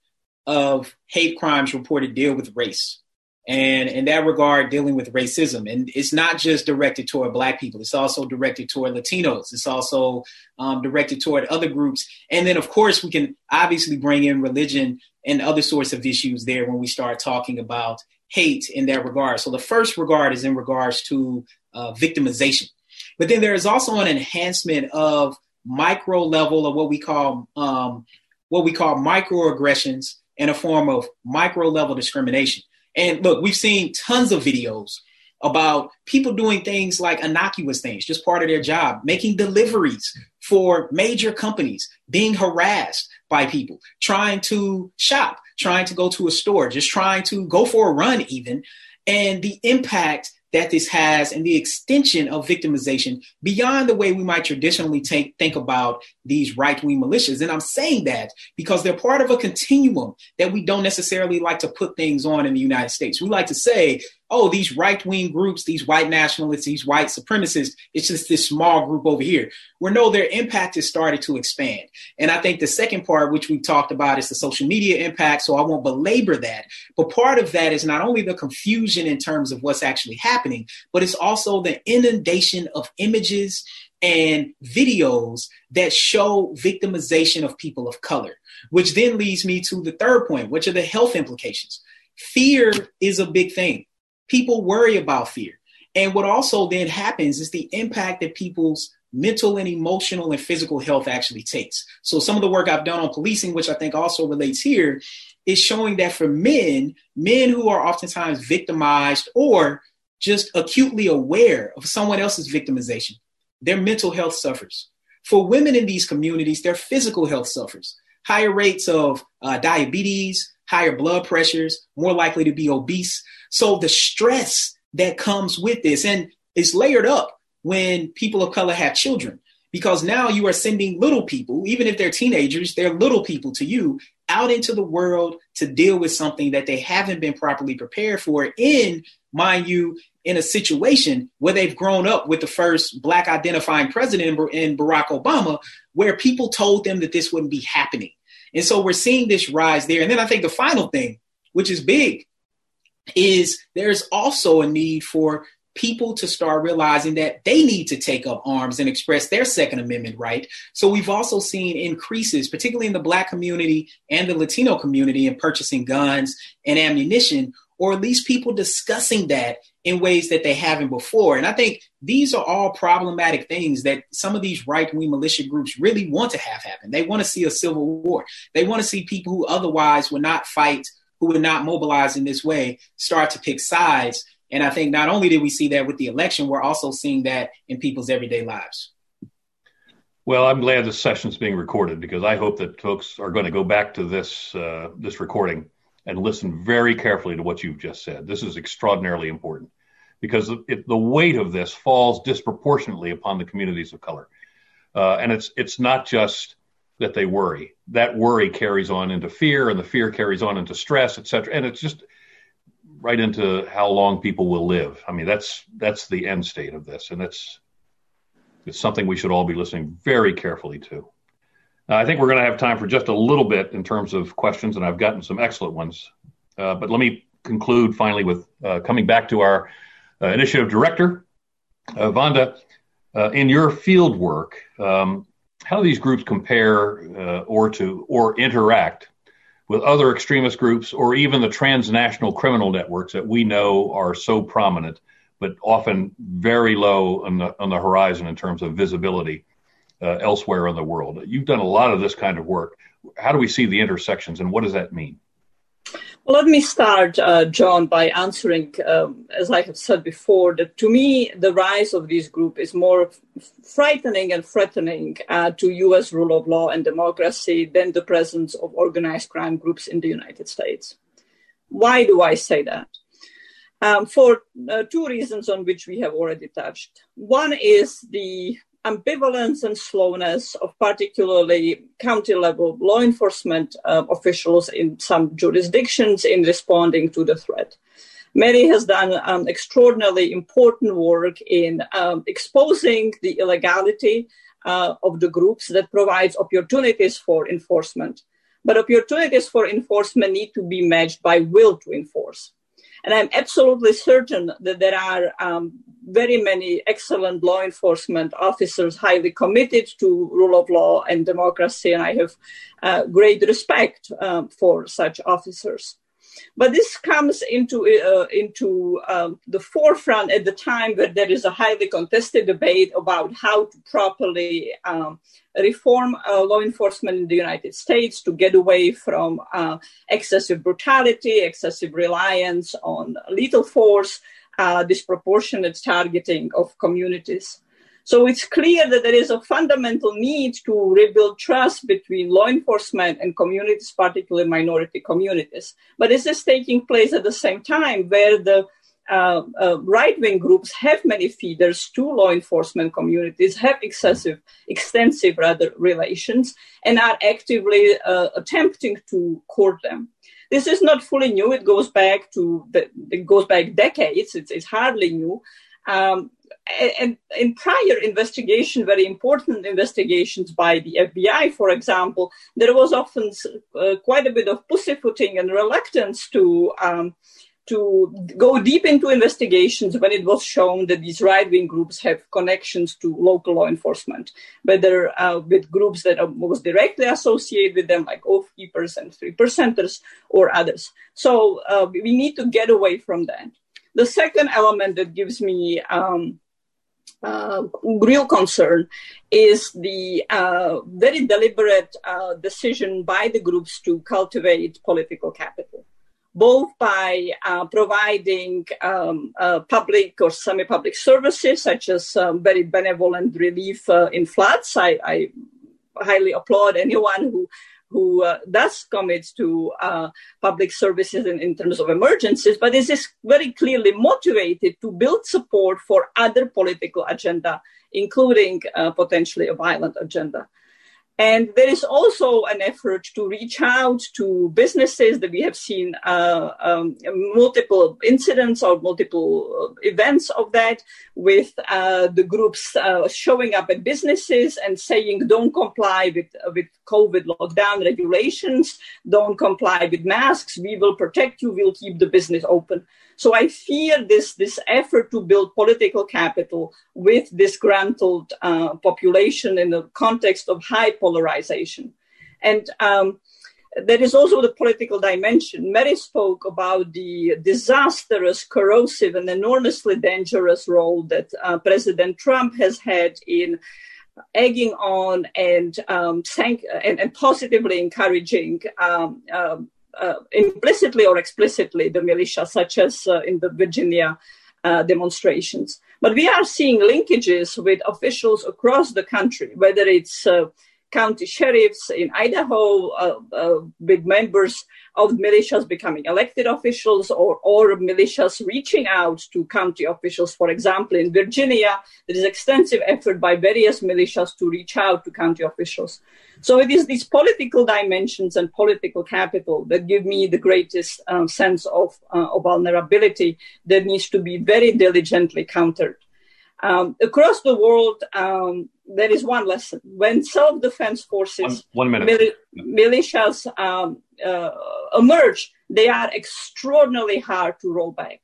of hate crimes reported deal with race. And in that regard, dealing with racism. And it's not just directed toward Black people. It's also directed toward Latinos. It's also um, directed toward other groups. And then, of course, we can obviously bring in religion and other sorts of issues there when we start talking about hate in that regard. So the first regard is in regards to uh, victimization. But then there is also an enhancement of micro level of what we call um, what we call microaggressions in a form of micro level discrimination. And look, we've seen tons of videos about people doing things like innocuous things, just part of their job, making deliveries for major companies, being harassed by people, trying to shop, trying to go to a store, just trying to go for a run even. And the impact that this has and the extension of victimization beyond the way we might traditionally take, think about these right-wing militias. And I'm saying that because they're part of a continuum that we don't necessarily like to put things on in the United States. We like to say, oh, these right-wing groups, these white nationalists, these white supremacists, it's just this small group over here. Where no, their impact has started to expand. And I think the second part, which we talked about, is the social media impact, so I won't belabor that. But part of that is not only the confusion in terms of what's actually happening, but it's also the inundation of images and videos that show victimization of people of color, which then leads me to the third point, which are the health implications. Fear is a big thing. People worry about fear. And what also then happens is the impact that people's mental and emotional and physical health actually takes. So some of the work I've done on policing, which I think also relates here, is showing that for men, men who are oftentimes victimized or just acutely aware of someone else's victimization, their mental health suffers. For women in these communities, their physical health suffers. Higher rates of uh, diabetes, higher blood pressures, more likely to be obese. So the stress that comes with this, and it's layered up when people of color have children, because now you are sending little people, even if they're teenagers, they're little people to you, out into the world to deal with something that they haven't been properly prepared for in, mind you, in a situation where they've grown up with the first Black identifying president in Barack Obama, where people told them that this wouldn't be happening. And so we're seeing this rise there. And then I think the final thing, which is big, is there's also a need for people to start realizing that they need to take up arms and express their Second Amendment right. So we've also seen increases, particularly in the Black community and the Latino community, in purchasing guns and ammunition, or at least people discussing that in ways that they haven't before. And I think these are all problematic things that some of these right-wing militia groups really want to have happen. They want to see a civil war. They want to see people who otherwise would not fight, who would not mobilize in this way, start to pick sides. And I think not only did we see that with the election, we're also seeing that in people's everyday lives. Well, I'm glad this session's being recorded, because I hope that folks are going to go back to this uh, this recording and listen very carefully to what you've just said. This is extraordinarily important, because it, the weight of this falls disproportionately upon the communities of color. Uh, and it's it's not just that they worry. That worry carries on into fear, and the fear carries on into stress, et cetera. And it's just right into how long people will live. I mean, that's that's the end state of this. And it's, it's something we should all be listening very carefully to. Uh, I think we're going to have time for just a little bit in terms of questions, and I've gotten some excellent ones. Uh, but let me conclude finally with uh, coming back to our uh, initiative director, uh, Vonda. Uh, in your field work, um, how do these groups compare uh, or to or interact with other extremist groups, or even the transnational criminal networks that we know are so prominent, but often very low on the on the horizon in terms of visibility uh, elsewhere in the world? You've done a lot of this kind of work. How do we see the intersections, and what does that mean? Well, let me start, uh, John, by answering, um, as I have said before, that to me, the rise of this group is more f- frightening and threatening uh, to U S rule of law and democracy than the presence of organized crime groups in the United States. Why do I say that? Um, for uh, two reasons on which we have already touched. One is the ambivalence and slowness of particularly county-level law enforcement uh, officials in some jurisdictions in responding to the threat. Mary has done um, extraordinarily important work in um, exposing the illegality uh, of the groups that provides opportunities for enforcement. But opportunities for enforcement need to be matched by will to enforce. And I'm absolutely certain that there are um, very many excellent law enforcement officers highly committed to rule of law and democracy, and I have uh, great respect um, for such officers. But this comes into uh, into um, the forefront at the time where there is a highly contested debate about how to properly um, reform uh, law enforcement in the United States to get away from uh, excessive brutality, excessive reliance on lethal force, uh, disproportionate targeting of communities. So it's clear that there is a fundamental need to rebuild trust between law enforcement and communities, particularly minority communities. But this is taking place at the same time where the uh, uh, right-wing groups have many feeders to law enforcement communities, have excessive, extensive rather relations, and are actively uh, attempting to court them. This is not fully new. It goes back to the, it goes back decades. It's, it's hardly new. Um, And in prior investigation, very important investigations by the F B I, for example, there was often uh, quite a bit of pussyfooting and reluctance to um, to go deep into investigations when it was shown that these right-wing groups have connections to local law enforcement, whether uh, with groups that are most directly associated with them, like Oath Keepers and Three Percenters or others. So uh, we need to get away from that. The second element that gives me um, Uh, real concern is the uh, very deliberate uh, decision by the groups to cultivate political capital, both by uh, providing um, uh, public or semi-public services, such as um, very benevolent relief uh, in floods. I, I highly applaud anyone who who uh, does commit to uh, public services in, in terms of emergencies, but this is very clearly motivated to build support for other political agenda, including uh, potentially a violent agenda. And there is also an effort to reach out to businesses that we have seen uh, um, multiple incidents or multiple events of that, with uh, the groups uh, showing up at businesses and saying, don't comply with, uh, with COVID lockdown regulations, don't comply with masks, we will protect you, we'll keep the business open. So I fear this, this effort to build political capital with disgruntled uh, population in the context of high polarization. And um, there is also the political dimension. Mary spoke about the disastrous, corrosive, and enormously dangerous role that uh, President Trump has had in egging on and um, sank- and, and positively encouraging um, um, uh, implicitly or explicitly the militia, such as uh, in the Virginia uh, demonstrations. But we are seeing linkages with officials across the country, whether it's uh, county sheriffs in Idaho, uh, uh, with members of militias becoming elected officials, or, or militias reaching out to county officials. For example, in Virginia, there is extensive effort by various militias to reach out to county officials. So it is these political dimensions and political capital that give me the greatest um, sense of, uh, of vulnerability that needs to be very diligently countered. Um, across the world, um, there is one lesson. When self-defense forces, one, one minute. Mili- militias um, uh, emerge, they are extraordinarily hard to roll back.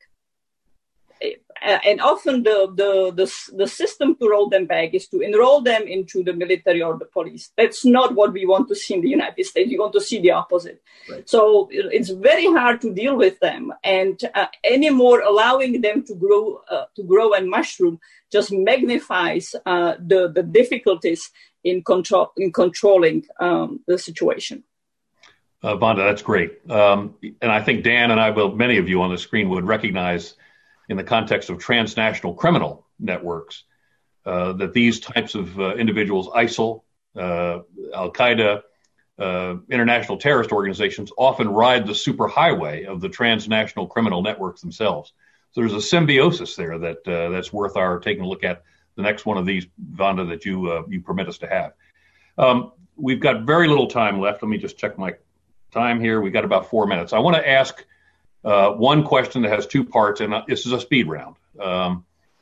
And often the, the, the, the system to roll them back is to enroll them into the military or the police. That's not what we want to see in the United States. We want to see the opposite. Right. So it's very hard to deal with them. And uh, anymore allowing them to grow, uh, to grow and mushroom just magnifies uh, the, the difficulties in, control, in controlling um, the situation. Uh, Vonda, that's great. Um, and I think Dan and I, well, many of you on the screen would recognize in the context of transnational criminal networks, uh, that these types of uh, individuals, ISIL, uh, Al-Qaeda, uh, international terrorist organizations, often ride the superhighway of the transnational criminal networks themselves. So there's a symbiosis there that uh, that's worth our taking a look at. The next one of these, Vonda, that you uh, you permit us to have. Um, we've got very little time left. Let me just check my time here. We've got about four minutes. I want to ask Uh, one question that has two parts, and uh, this is a speed round. Um,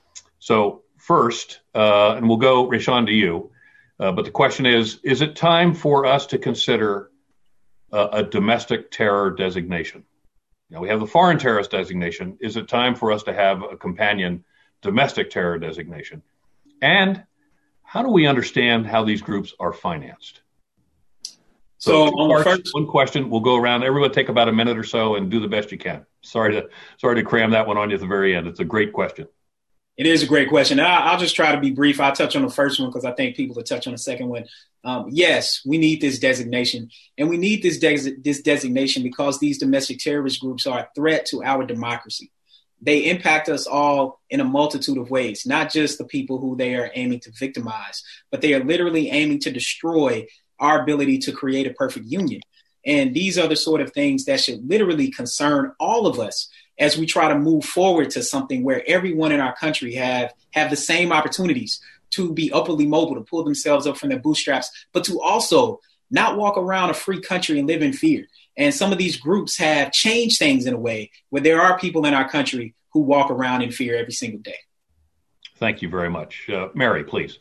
so first, uh, and we'll go, Rashawn, to you, uh, but the question is, is it time for us to consider uh, a domestic terror designation? Now, we have the foreign terrorist designation. Is it time for us to have a companion domestic terror designation? And how do we understand how these groups are financed? So, so on parts, first, one question, we'll go around. Everyone take about a minute or so and do the best you can. Sorry to sorry to cram that one on you at the very end. It's a great question. It is a great question. I'll, I'll just try to be brief. I'll touch on the first one because I think people will touch on the second one. Um, yes, we need this designation. And we need this, des- this designation because these domestic terrorist groups are a threat to our democracy. They impact us all in a multitude of ways, not just the people who they are aiming to victimize, but they are literally aiming to destroy our ability to create a perfect union. And these are the sort of things that should literally concern all of us as we try to move forward to something where everyone in our country have, have the same opportunities to be upwardly mobile, to pull themselves up from their bootstraps, but to also not walk around a free country and live in fear. And some of these groups have changed things in a way where there are people in our country who walk around in fear every single day. Thank you very much. Uh, Mary, please.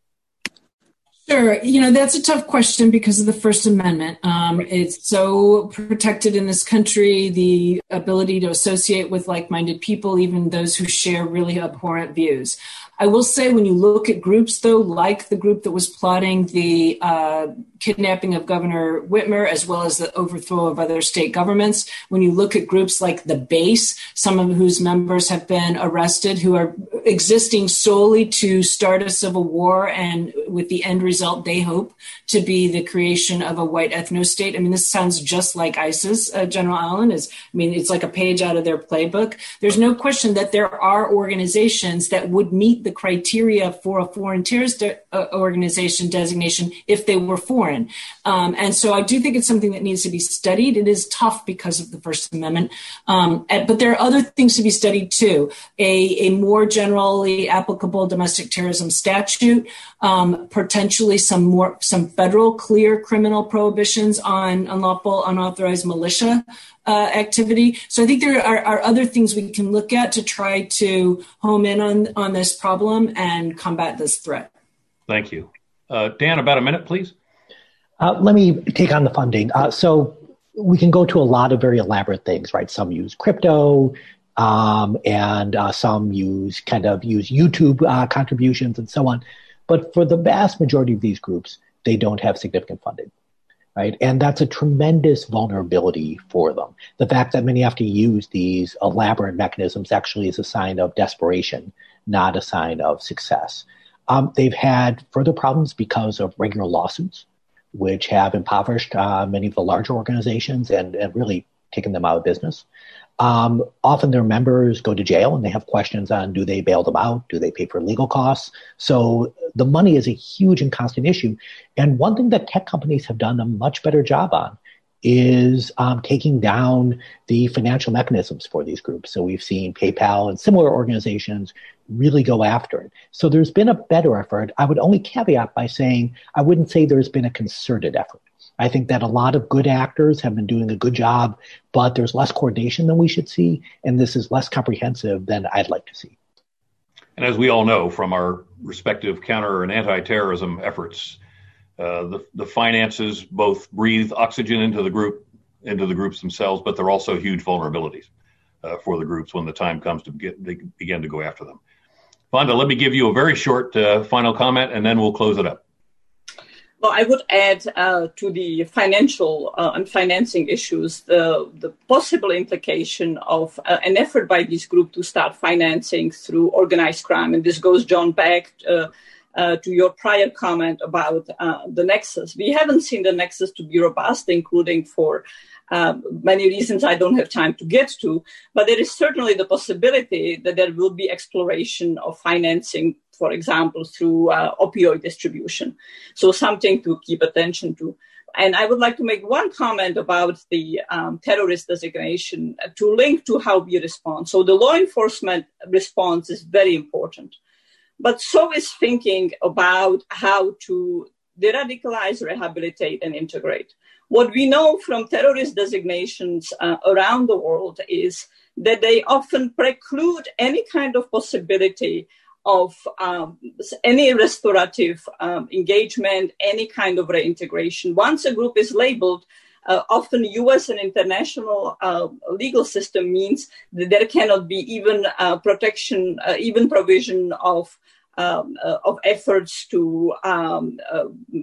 Sure. You know, that's a tough question because of the First Amendment. Um, it's so protected in this country, the ability to associate with like-minded people, even those who share really abhorrent views. I will say when you look at groups, though, like the group that was plotting the uh, kidnapping of Governor Whitmer, as well as the overthrow of other state governments, when you look at groups like the Base, some of whose members have been arrested, who are existing solely to start a civil war, and with the end result, they hope to be the creation of a white ethno-state. I mean, this sounds just like ISIS, uh, General Allen. Is, I mean, it's like a page out of their playbook. There's no question that there are organizations that would meet the criteria for a foreign terrorist de- uh, organization designation if they were foreign. Um, and so I do think it's something that needs to be studied. It is tough because of the First Amendment. Um, and, but there are other things to be studied too. A, a more generally applicable domestic terrorism statute, um, potentially some more, some federal clear criminal prohibitions on unlawful, unauthorized militia Uh, activity. So I think there are, are other things we can look at to try to home in on, on this problem and combat this threat. Thank you. Uh, Dan, about a minute, please. Uh, let me take on the funding. Uh, so we can go to a lot of very elaborate things, right? Some use crypto, um, and uh, some use kind of use YouTube uh, contributions and so on. But for the vast majority of these groups, they don't have significant funding, right? And that's a tremendous vulnerability for them. The fact that many have to use these elaborate mechanisms actually is a sign of desperation, not a sign of success. Um, they've had further problems because of regular lawsuits, which have impoverished uh, many of the larger organizations and, and really taken them out of business. Um, often their members go to jail and they have questions on, do they bail them out? Do they pay for legal costs? So the money is a huge and constant issue. And one thing that tech companies have done a much better job on is um, taking down the financial mechanisms for these groups. So we've seen PayPal and similar organizations really go after it. So there's been a better effort. I would only caveat by saying I wouldn't say there's been a concerted effort. I think that a lot of good actors have been doing a good job, but there's less coordination than we should see, and this is less comprehensive than I'd like to see. And as we all know from our respective counter and anti-terrorism efforts, uh, the, the finances both breathe oxygen into the group, into the groups themselves, but they're also huge vulnerabilities uh, for the groups when the time comes to get, they begin to go after them. Vonda, let me give you a very short uh, final comment, and then we'll close it up. Well, I would add uh, to the financial uh, and financing issues the, the possible implication of uh, an effort by this group to start financing through organized crime. And this goes, John, back uh, uh, to your prior comment about uh, the nexus. We haven't seen the nexus to be robust, including for uh, many reasons I don't have time to get to. But there is certainly the possibility that there will be exploration of financing, for example, through uh, opioid distribution. So something to keep attention to. And I would like to make one comment about the um, terrorist designation to link to how we respond. So the law enforcement response is very important, but so is thinking about how to de-radicalize, rehabilitate, and integrate. What we know from terrorist designations uh, around the world is that they often preclude any kind of possibility of um, any restorative um, engagement, any kind of reintegration. Once a group is labeled, uh, often U S and international uh, legal system means that there cannot be even uh, protection, uh, even provision of um, uh, of efforts to um, uh,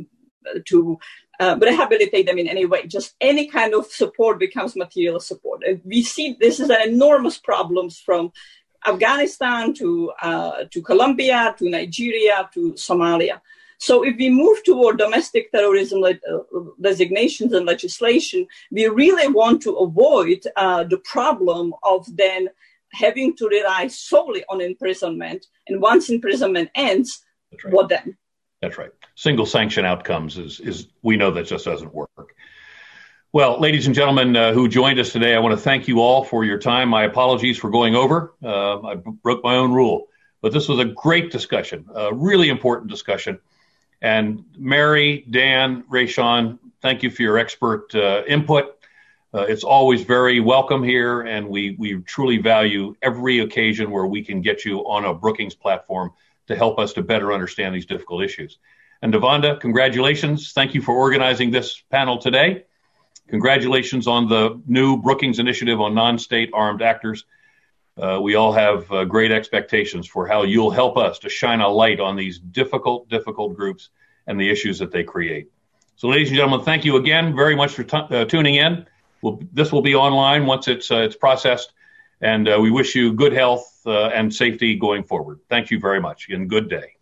to uh, rehabilitate them in any way. Just any kind of support becomes material support. And we see this is an enormous problems from Afghanistan to uh, to Colombia, to Nigeria, to Somalia. So if we move toward domestic terrorism le- uh, designations and legislation, we really want to avoid uh, the problem of then having to rely solely on imprisonment. And once imprisonment ends, That's right. What then? That's right. Single sanction outcomes is, is we know that just doesn't work. Well, ladies and gentlemen uh, who joined us today, I want to thank you all for your time. My apologies for going over. Uh, I b- broke my own rule. But this was a great discussion, a really important discussion. And Mary, Dan, Rayshawn, thank you for your expert uh, input. Uh, it's always very welcome here, and we, we truly value every occasion where we can get you on a Brookings platform to help us to better understand these difficult issues. And Devonda, congratulations. Thank you for organizing this panel today. Congratulations on the new Brookings Initiative on Non-State Armed Actors. Uh, we all have uh, great expectations for how you'll help us to shine a light on these difficult, difficult groups and the issues that they create. So, ladies and gentlemen, thank you again very much for t- uh, tuning in. We'll, this will be online once it's uh, it's processed, and uh, we wish you good health uh, and safety going forward. Thank you very much, and good day.